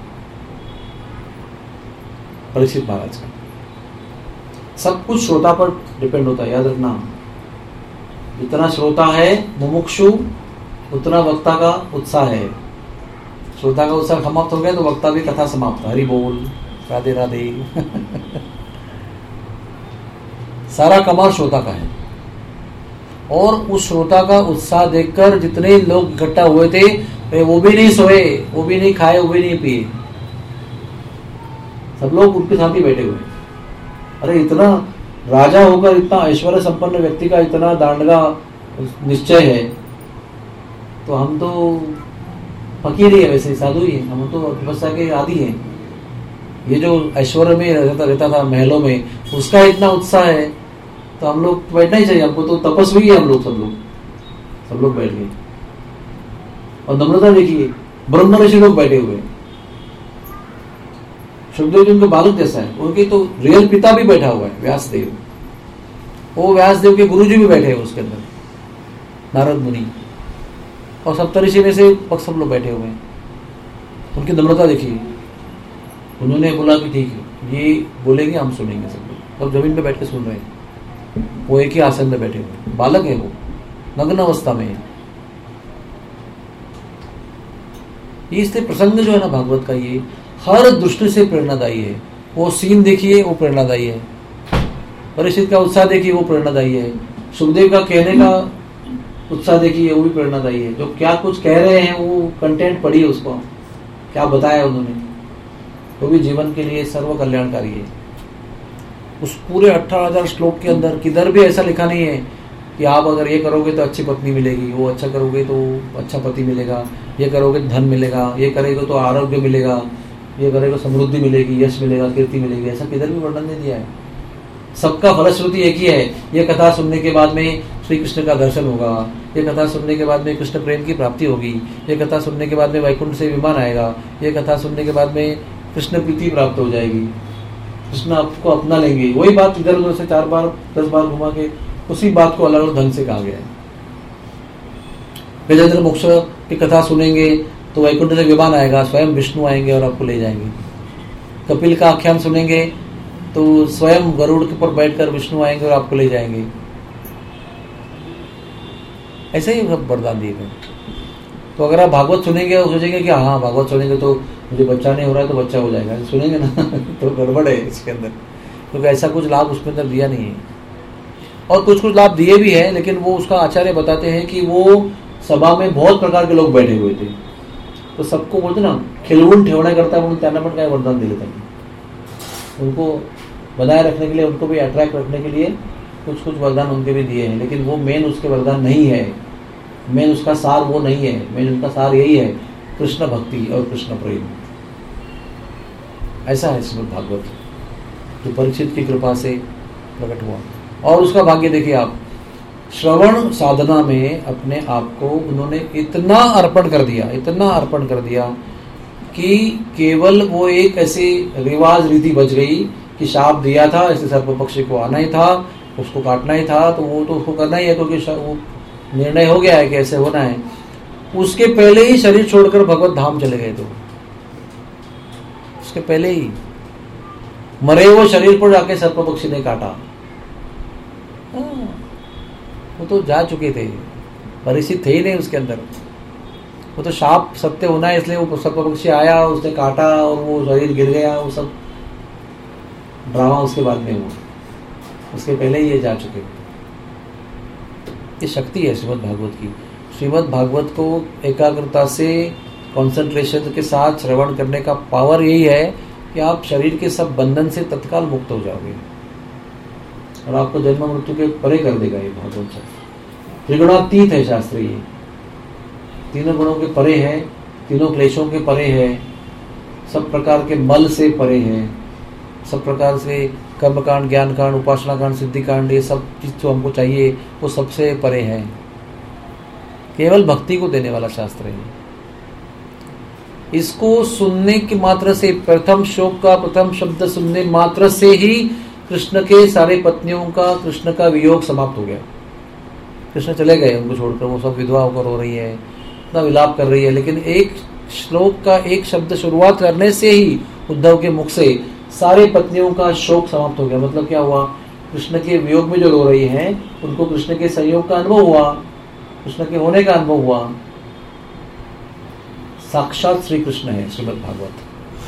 परीक्षित महाराज का। सब कुछ श्रोता पर डिपेंड होता है, याद रखना। जितना श्रोता है मुमुक्षु, उतना वक्ता का उत्साह है। श्रोता का उत्साह समाप्त हो गया तो वक्ता भी कथा समाप्त। हरि बोल, राधे राधे। सारा कमाल श्रोता का है। और उस श्रोता का उत्साह देखकर जितने लोग इकट्ठा हुए थे, वो भी नहीं सोए, वो भी नहीं खाए, वो भी नहीं पिए, सब लोग उनके साथ ही बैठे हुए। अरे इतना राजा होकर इतना ऐश्वर्य संपन्न व्यक्ति का इतना दांडगा निश्चय है, तो हम तो फकीर ही है, वैसे साधु ही है, हम तो तपस्या के आदि हैं। ये जो ऐश्वर्य में रहता था महलों में, उसका इतना उत्साह है, तो हम लोग बैठना ही चाहिए। हमको तो तपस्वी है हम लोग, सब लोग बैठ गए। और नम्रता देखिए, ब्रह्म ऋषि लोग बैठे हुए। सुखदेव जी उनके बालक जैसा है, उनके तो रियल पिता भी बैठा हुआ है, व्यासदेव। वो व्यासदेव के गुरुजी भी बैठे हैं उसके अंदर, नारद मुनि। और सप्तऋषि में से सब लोग बैठे हुए हैं। उनकी नम्रता देखिए। उन्होंने बोला कि ठीक है, ये बोलेंगे हम सुनेंगे सब लोग। और जमीन पे बैठ के सुन रहे हैं। वो एक ही आसन में बैठे हुए, बालक है वो, नग्न अवस्था में है। इसलिए प्रसंग जो है ना भागवत का, ये हर दृष्टि से प्रेरणादायी है। वो सीन देखिए, वो प्रेरणादायी है। परीक्षित का उत्साह देखिए, वो प्रेरणादायी है। सुखदेव का कहने का उत्साह देखिए, वो भी प्रेरणादायी है। जो क्या कुछ कह रहे हैं, वो कंटेंट पढ़िए, उसको क्या बताया उन्होंने, वो भी जीवन के लिए सर्व कल्याणकारी है। उस पूरे 18,000 श्लोक के अंदर किधर भी ऐसा लिखा नहीं है कि आप अगर ये करोगे तो अच्छी पत्नी मिलेगी, वो अच्छा करोगे तो अच्छा पति मिलेगा, ये करोगे तो धन मिलेगा, ये करेगा तो आरोग्य मिलेगा, ये करेगा समृद्धि मिलेगी, यश मिलेगा, कीर्ति मिलेगी, ऐसा किधर भी वर्णन नहीं दिया है। सबका फलश्रुति एक ही है, ये कथा सुनने के बाद में श्री कृष्ण का दर्शन होगा, ये कथा सुनने के बाद में कृष्ण प्रेम की प्राप्ति होगी, ये कथा सुनने के बाद में वैकुंठ से विमान आएगा, ये कथा सुनने के बाद में कृष्ण प्रीति प्राप्त हो जाएगी, कृष्ण आपको अपना लेंगे। वही बात इधर उधर से 4 बार 10 बार घुमा के उसी बात को अलग अलग ढंग से कहा गया है। गजेंद्र मोक्ष की कथा सुनेंगे तो वैकुंठ से विमान आएगा, स्वयं विष्णु आएंगे और आपको ले जाएंगे। कपिल का आख्यान सुनेंगे तो स्वयं गरुड़ के ऊपर बैठकर विष्णु आएंगे और आपको ले जाएंगे। ऐसे ही वरदान दिए गए। तो अगर आप भागवत सुनेंगे और सोचेंगे कि हाँ भागवत सुनेंगे तो मुझे बच्चा नहीं हो रहा है तो बच्चा हो जाएगा, सुनेंगे ना तो गड़बड़ है इसके अंदर, क्योंकि ऐसा कुछ लाभ उसके अंदर दिया नहीं है। और कुछ कुछ लाभ दिए भी है, लेकिन वो उसका आचार्य बताते हैं कि वो सभा में बहुत प्रकार के लोग बैठे हुए थे, तो सबको बोलते ना खिलवून ठेवणा करता म्हणून त्यांना पण काय वरदान दिले त्यांनी, उनको बनाए रखने के लिए, उनको भी अट्रैक्ट रखने के लिए कुछ कुछ वरदान उनके भी दिए हैं, लेकिन वो मेन उसके वरदान नहीं है, मेन उसका सार वो नहीं है। मेन उसका सार यही है, कृष्ण भक्ति और कृष्ण प्रेम। ऐसा है श्रीमद् भागवत, जो परीक्षित की कृपा से प्रकट हुआ। और उसका भाग्य देखिए आप, श्रवण साधना में अपने आप को उन्होंने इतना अर्पण कर दिया, इतना अर्पण कर दिया कि केवल वो एक ऐसी रिवाज रीति बच गई कि शाप दिया था, ऐसे सर्प पक्षी को आना ही था, उसको काटना ही था, तो वो तो उसको करना ही है, क्योंकि वो निर्णय हो गया है कि ऐसे होना है। उसके पहले ही शरीर छोड़कर भगवत धाम चले गए, तो उसके पहले ही मरे वो शरीर पर जाके सर्प पक्षी ने काटा। वो तो जा चुके थे, परिस्थिति थे ही नहीं उसके अंदर। वो तो शाप सत्य होना है, इसलिए वो सर्प पक्षी आया, उसने काटा और वो शरीर गिर गया, वो सब ड्रामा उसके बाद में हुआ, उसके पहले ही ये जा चुके। ये शक्ति है श्रीमद् भागवत की। श्रीमद् भागवत को एकाग्रता से, कंसंट्रेशन के साथ श्रवण करने का पावर यही है कि आप शरीर के सब बंधन से तत्काल मुक्त हो जाओगे और आपको जन्म मृत्यु के परे कर देगा ये भागवत शास्त्र। त्रिगुणातीत है शास्त्र, ये तीनों गुणों के परे है, तीनों क्लेशों के परे है, सब प्रकार के मल से परे है, सब प्रकार से कर्म कांड, ज्ञान कांड, उपासना कांड, सिद्धि कांड, ये सब चीज जो हमको चाहिए वो सबसे परे है। केवल भक्ति को देने वाला शास्त्र है। इसको सुनने के मात्र से, प्रथम श्लोक का प्रथम शब्द सुनने मात्र से ही कृष्ण के सारे पत्नियों का, कृष्ण का वियोग समाप्त हो गया। कृष्ण चले गए उनको छोड़कर, वो सब विधवा होकर रो रही है, इतना विलाप कर रही है, लेकिन एक श्लोक का एक शब्द शुरुआत करने से ही उद्धव के मुख से सारे पत्नियों का शोक समाप्त हो गया। मतलब क्या हुआ, कृष्ण के वियोग में जो रो रही हैं उनको कृष्ण के संयोग का अनुभव हुआ, कृष्ण के होने का अनुभव हुआ। साक्षात श्री कृष्ण है श्रीमद् भागवत।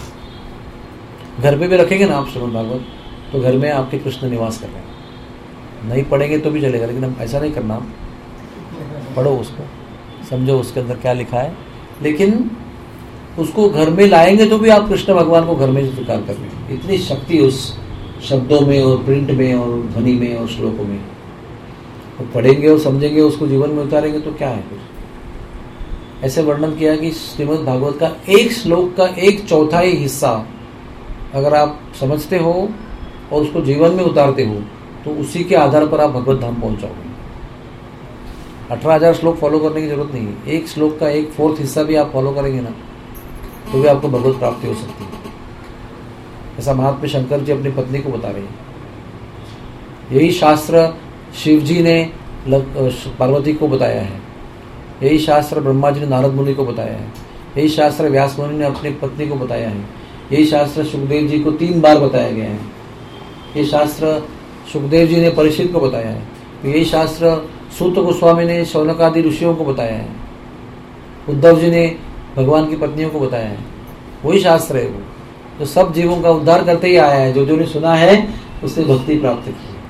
घर पे भी रखेंगे ना आप श्रीमद् भागवत, तो घर में आपके कृष्ण निवास कर रहे हैं। नहीं पढ़ेंगे तो भी चलेगा, लेकिन हम ऐसा नहीं करना, पढ़ो उसको, समझो उसके अंदर क्या लिखा है, लेकिन उसको घर में लाएंगे तो भी आप कृष्ण भगवान को घर में स्वीकार कर रहे हैं। इतनी शक्ति उस शब्दों में और प्रिंट में और ध्वनि में और श्लोकों में। तो पढ़ेंगे और समझेंगे, उसको जीवन में उतारेंगे तो क्या है कुछ। ऐसे वर्णन किया कि श्रीमद् भागवत का एक श्लोक का 1/4 हिस्सा अगर आप समझते हो और उसको जीवन में उतारते हो तो उसी के आधार पर आप भगवत धाम पहुंच जाओगे। 18,000 श्लोक फॉलो करने की जरूरत नहीं है, एक श्लोक का 1/4 हिस्सा भी आप फॉलो करेंगे ना तो भी आपको भगवत प्राप्ति हो सकती है। ऐसा महात्मा शंकर जी अपनी पत्नी को बता रहे हैं। यही शास्त्र शिव जी ने पार्वती को बताया है, यही शास्त्र ब्रह्मा जी ने नारद मुनि को बताया है, यही शास्त्र व्यास मुनि ने अपनी पत्नी को बताया है, यही शास्त्र सुखदेव जी को 3 बार बताया गया है, ये शास्त्र सुखदेव जी ने परीक्षित को बताया है, यही शास्त्र सूत गोस्वामी ने शौनक आदि ऋषियों को बताया है, उद्धव जी ने भगवान की पत्नियों को बताया है। वही शास्त्र है वो, जो सब जीवों का उद्धार करते ही आया है। जो ने सुना है उसने भक्ति प्राप्त की है।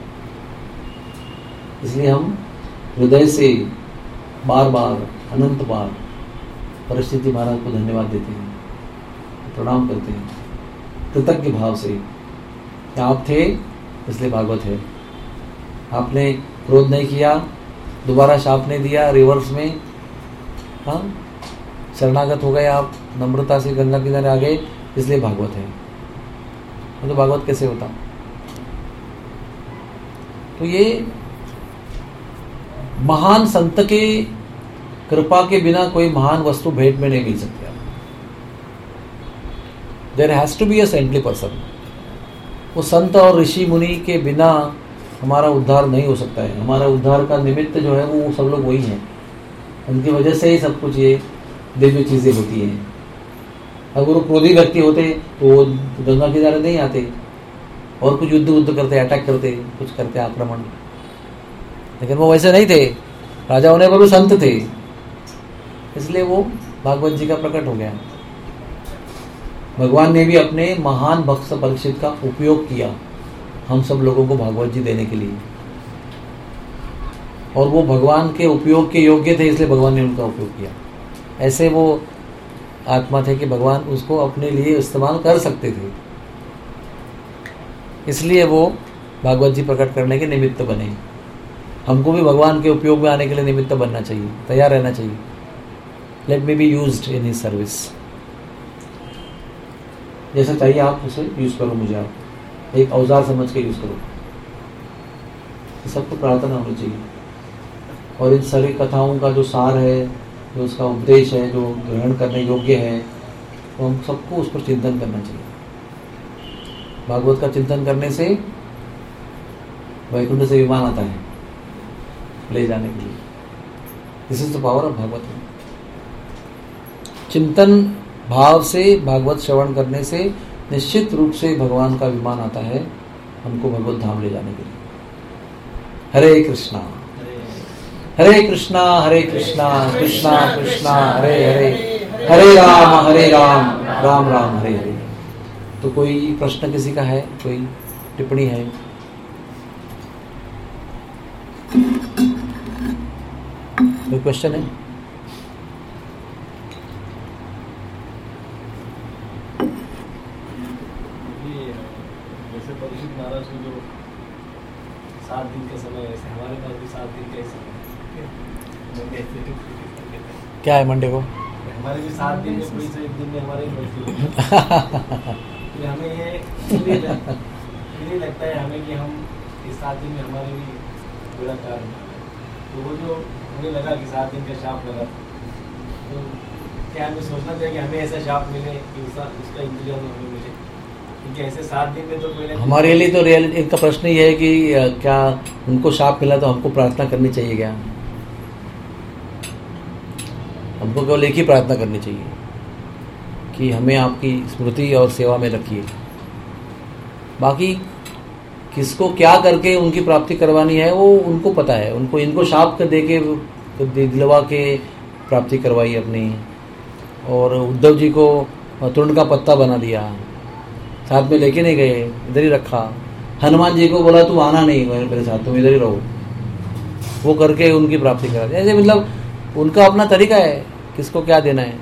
इसलिए हम हृदय से बार बार, अनंत बार परिस्थिति महाराज को धन्यवाद देते हैं, प्रणाम करते हैं कृतज्ञ भाव से। आप थे इसलिए भागवत है। आपने क्रोध नहीं किया, दोबारा शाप नहीं दिया रिवर्स में, हाँ, शरणागत हो गए आप, नम्रता से गंगा किनारे आ गए, इसलिए भागवत है। तो भागवत कैसे होता? तो ये महान संत के कृपा के बिना कोई महान वस्तु भेंट में नहीं मिल सकती। There has to be a saintly person. वो संत और ऋषि मुनि के बिना हमारा उद्धार नहीं हो सकता है। हमारा उद्धार का निमित्त जो है वो सब लोग वही हैं, उनकी वजह से ही सब कुछ ये दिव्य चीजें होती हैं। अगर वो क्रोधी व्यक्ति होते तो वो गंगा किनारे नहीं आते और कुछ युद्ध करते, अटैक करते, कुछ करते, आक्रमण। लेकिन वो वैसे नहीं थे, राजा होने पर भी संत थे, इसलिए वो भागवत जी का प्रकट हो गया। भगवान ने भी अपने महान भक्त परीक्षित का उपयोग किया हम सब लोगों को भागवत जी देने के लिए, और वो भगवान के उपयोग के योग्य थे, इसलिए भगवान ने उनका उपयोग किया। ऐसे वो आत्मा थे कि भगवान उसको अपने लिए इस्तेमाल कर सकते थे, इसलिए वो भागवत जी प्रकट करने के निमित्त बने। हमको भी भगवान के उपयोग में आने के लिए निमित्त बनना चाहिए, तैयार रहना चाहिए। Let me be used in his service. जैसा चाहिए आप उसे यूज करो, मुझे आप एक औजार समझ के यूज करो। सबको प्रार्थना होनी चाहिए, और इन सारी कथाओं का जो सार है, जो उसका उपदेश है, जो ग्रहण करने योग्य है, तो हम सबको उस पर चिंतन करना चाहिए। भागवत का चिंतन करने से वैकुंठ से विमान आता है ले जाने के लिए। This is the power of Bhagwat. चिंतन भाव से भागवत श्रवण करने से निश्चित रूप से भगवान का विमान आता है हमको भगवत धाम ले जाने के लिए। हरे कृष्णा हरे कृष्णा कृष्णा कृष्णा हरे हरे, हरे राम राम राम हरे हरे। तो कोई प्रश्न किसी का है, कोई टिप्पणी है? कोई क्वेश्चन है? जैसे परीक्षित महाराज को जो 7 दिन का समय, ऐसे हमारे पास भी 7 दिन का ही समय। क्या है मंडे को? हमारे भी 7 दिन में कोई से 1 दिन में हमारे ही हमें ये नहीं लगता है हमें कि हम इस 7 दिन में हमारे भी बुरा कार्य। तो वो जो हमें लगा कि 7 दिन का शाप लगा, तो क्या हमें सोचना चाहिए कि हमें ऐसा शाप मिले कि उसका इंतजाम हमें मिले? क्योंकि ऐसे 7 दिन में तो पहले हमारे लिए तो रियलिटी इनका प्रश्न ये है कि क्या उनको शाप मिला तो हमको प्रार्थना करनी चाहिए क्या? हमको केवल एक ही प्रार्थना करनी चाहिए कि हमें आपकी स्मृति और सेवा में रखिए। बाकी किसको क्या करके उनकी प्राप्ति करवानी है वो उनको पता है। उनको इनको शाप कर दे के दिलवा के प्राप्ति करवाई अपनी। और उद्धव जी को तुरंत का पत्ता बना दिया, साथ में लेके नहीं गए, इधर ही रखा। हनुमान जी को बोला तू आना नहीं मेरे साथ, तुम इधर ही रहो, वो करके उनकी प्राप्ति करा दी। ऐसे मतलब उनका अपना तरीका है किसको क्या देना है,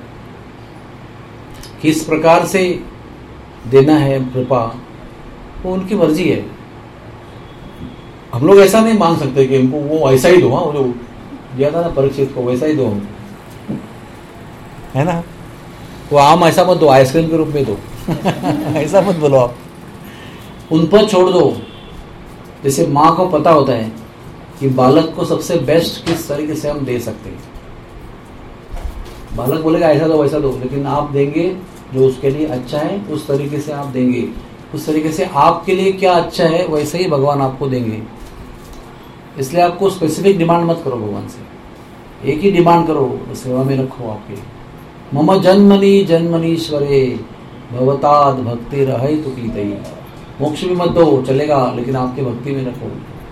किस प्रकार से देना है कृपा, वो उनकी मर्जी है। हम लोग ऐसा नहीं मान सकते कि हमको वो ऐसा ही दो, हाँ, वो जो दिया था ना परीक्षित को वैसा ही दो, है ना। वो आम ऐसा मत दो, आइसक्रीम के रूप में दो ऐसा मत बोलो आप, उन पर छोड़ दो। जैसे माँ को पता होता है कि बालक को सबसे बेस्ट किस तरीके से हम दे सकते हैं। बालक बोलेगा ऐसा दो वैसा दो, लेकिन आप देंगे जो उसके लिए अच्छा है उस तरीके से आप देंगे। उस तरीके से आपके लिए क्या अच्छा है वैसे ही भगवान आपको देंगे। इसलिए आपको स्पेसिफिक डिमांड मत करो भगवान से, एक ही डिमांड करो, सेवा में रखो आपके। मम जन्मनि जन्मनीश्वरे भवताद भक्ति रहे तो की। मोक्ष भी मत दो, चलेगा, लेकिन आपके भक्ति में रखो।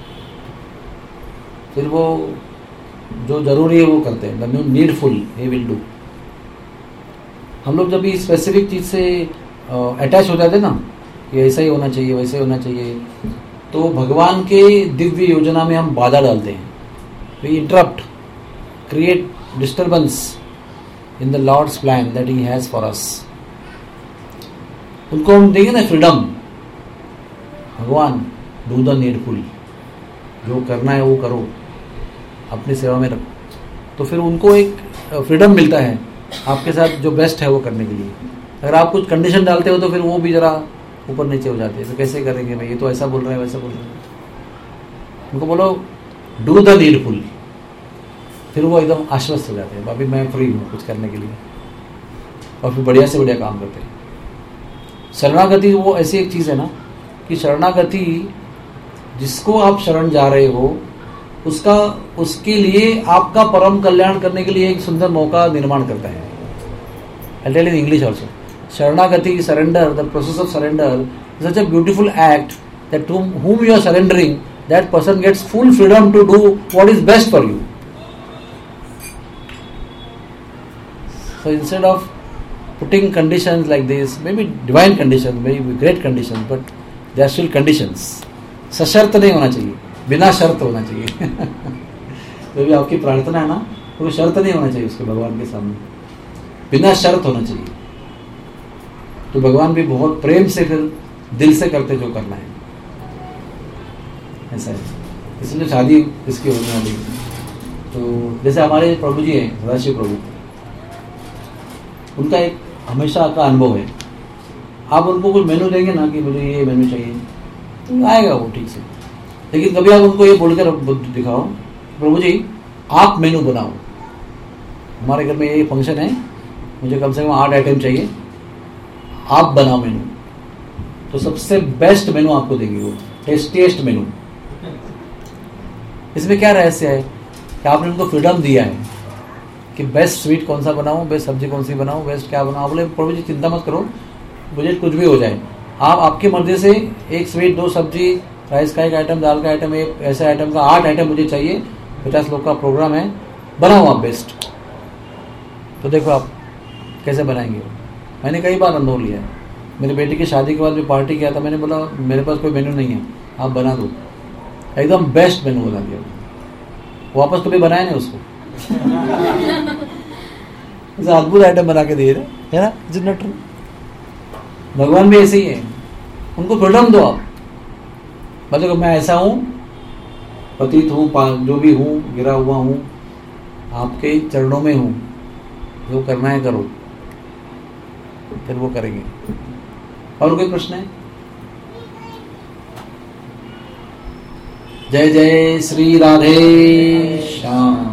फिर वो जो जरूरी है वो करते हैं, the needful he will do. हम लोग जब भी स्पेसिफिक चीज से अटैच हो जाते ना कि ऐसा ही होना चाहिए वैसे होना चाहिए, तो भगवान के दिव्य योजना में हम बाधा डालते हैं। We interrupt, create disturbance in the lord's plan that he has for us. उनको हम देंगे ना फ्रीडम, भगवान डू द नीडफुल, जो करना है वो करो, अपनी सेवा में रखो, तो फिर उनको एक फ्रीडम मिलता है आपके साथ जो बेस्ट है वो करने के लिए। अगर आप कुछ कंडीशन डालते हो तो फिर वो भी जरा ऊपर नीचे हो जाते हैं, तो कैसे करेंगे भाई, ये तो ऐसा बोल रहे हैं वैसा बोल रहे हैं। उनको बोलो डू द नीडफुल, फिर वो एकदम आश्वस्त हो जाते हैं, अभी मैं फ्री हूँ कुछ करने के लिए, और फिर बढ़िया से बढ़िया काम करते हैं। शरणागति वो ऐसी एक चीज़ है ना कि शरणागति, जिसको आप शरण जा रहे हो उसके लिए आपका परम कल्याण करने के लिए एक सुंदर मौका निर्माण करता है। I'll tell in English also. Sharanagati, surrender, the process of surrender is such a beautiful act that to whom you are surrendering, that person gets full freedom to do what is best for you. So instead of putting conditions like this, maybe divine conditions, maybe great conditions, but they are still conditions. सशर्त नहीं होना चाहिए, बिना शर्त होना चाहिए। तो भी आपकी प्रार्थना है ना, कोई शर्त नहीं होना चाहिए उसके भगवान के सामने, बिना शर्त होना चाहिए। तो भगवान भी बहुत प्रेम से फिर दिल से करते जो करना है, ऐसा है। इसलिए शादी इसकी होने वाली है। तो जैसे हमारे प्रभु जी हैं, सदाशिव प्रभु, उनका एक हमेशा का अनुभव है, आप उनको कुछ मेनू देंगे ना कि मुझे ये मेनू चाहिए, तो आएगा वो ठीक से, लेकिन कभी आप उनको ये बोलकर दिखाओ, प्रभु जी आप मेनू बनाओ, हमारे घर में ये फंक्शन है, मुझे कम से कम 8 आइटम चाहिए, आप बनाओ मेनू, तो सबसे बेस्ट मेनू आपको देंगे वो, टेस्टीएस्ट मेनू। इसमें क्या रहस्य है कि आपने उनको फ्रीडम दिया है कि बेस्ट स्वीट कौन सा बनाऊं, बेस्ट सब्जी कौन सी बनाऊं, बेस्ट क्या बनाऊं। बोले प्रभु जी चिंता मत करो, मुझे कुछ भी हो जाए, आप आपकी मर्जी से एक स्वीट, 2 सब्जी, राइस का 1 आइटम, दाल का आइटम, एक ऐसे आइटम का 8 आइटम मुझे चाहिए, 50 लोग का प्रोग्राम है, बनाओ आप बेस्ट। तो देखो आप कैसे बनाएंगे। मैंने कई बार अनुभव लिया है, मेरी बेटी की शादी के बाद भी पार्टी किया था, मैंने बोला मेरे पास कोई मेनू नहीं है, आप बना दो, एकदम बेस्ट मेनू बना दिया, वापस कभी बनाया नहीं उसको। अद्भुत आइटम बना के दिए है ना, जितना ट्रू। भगवान भी ऐसे ही है, उनको फ्रीडम दो आप, मतलब मैं ऐसा हूँ, पतित हूँ, जो भी हूँ, गिरा हुआ हूँ, आपके चरणों में हूँ, जो करना है करो, फिर वो करेंगे। और कोई प्रश्न है? जय जय श्री राधे श्याम।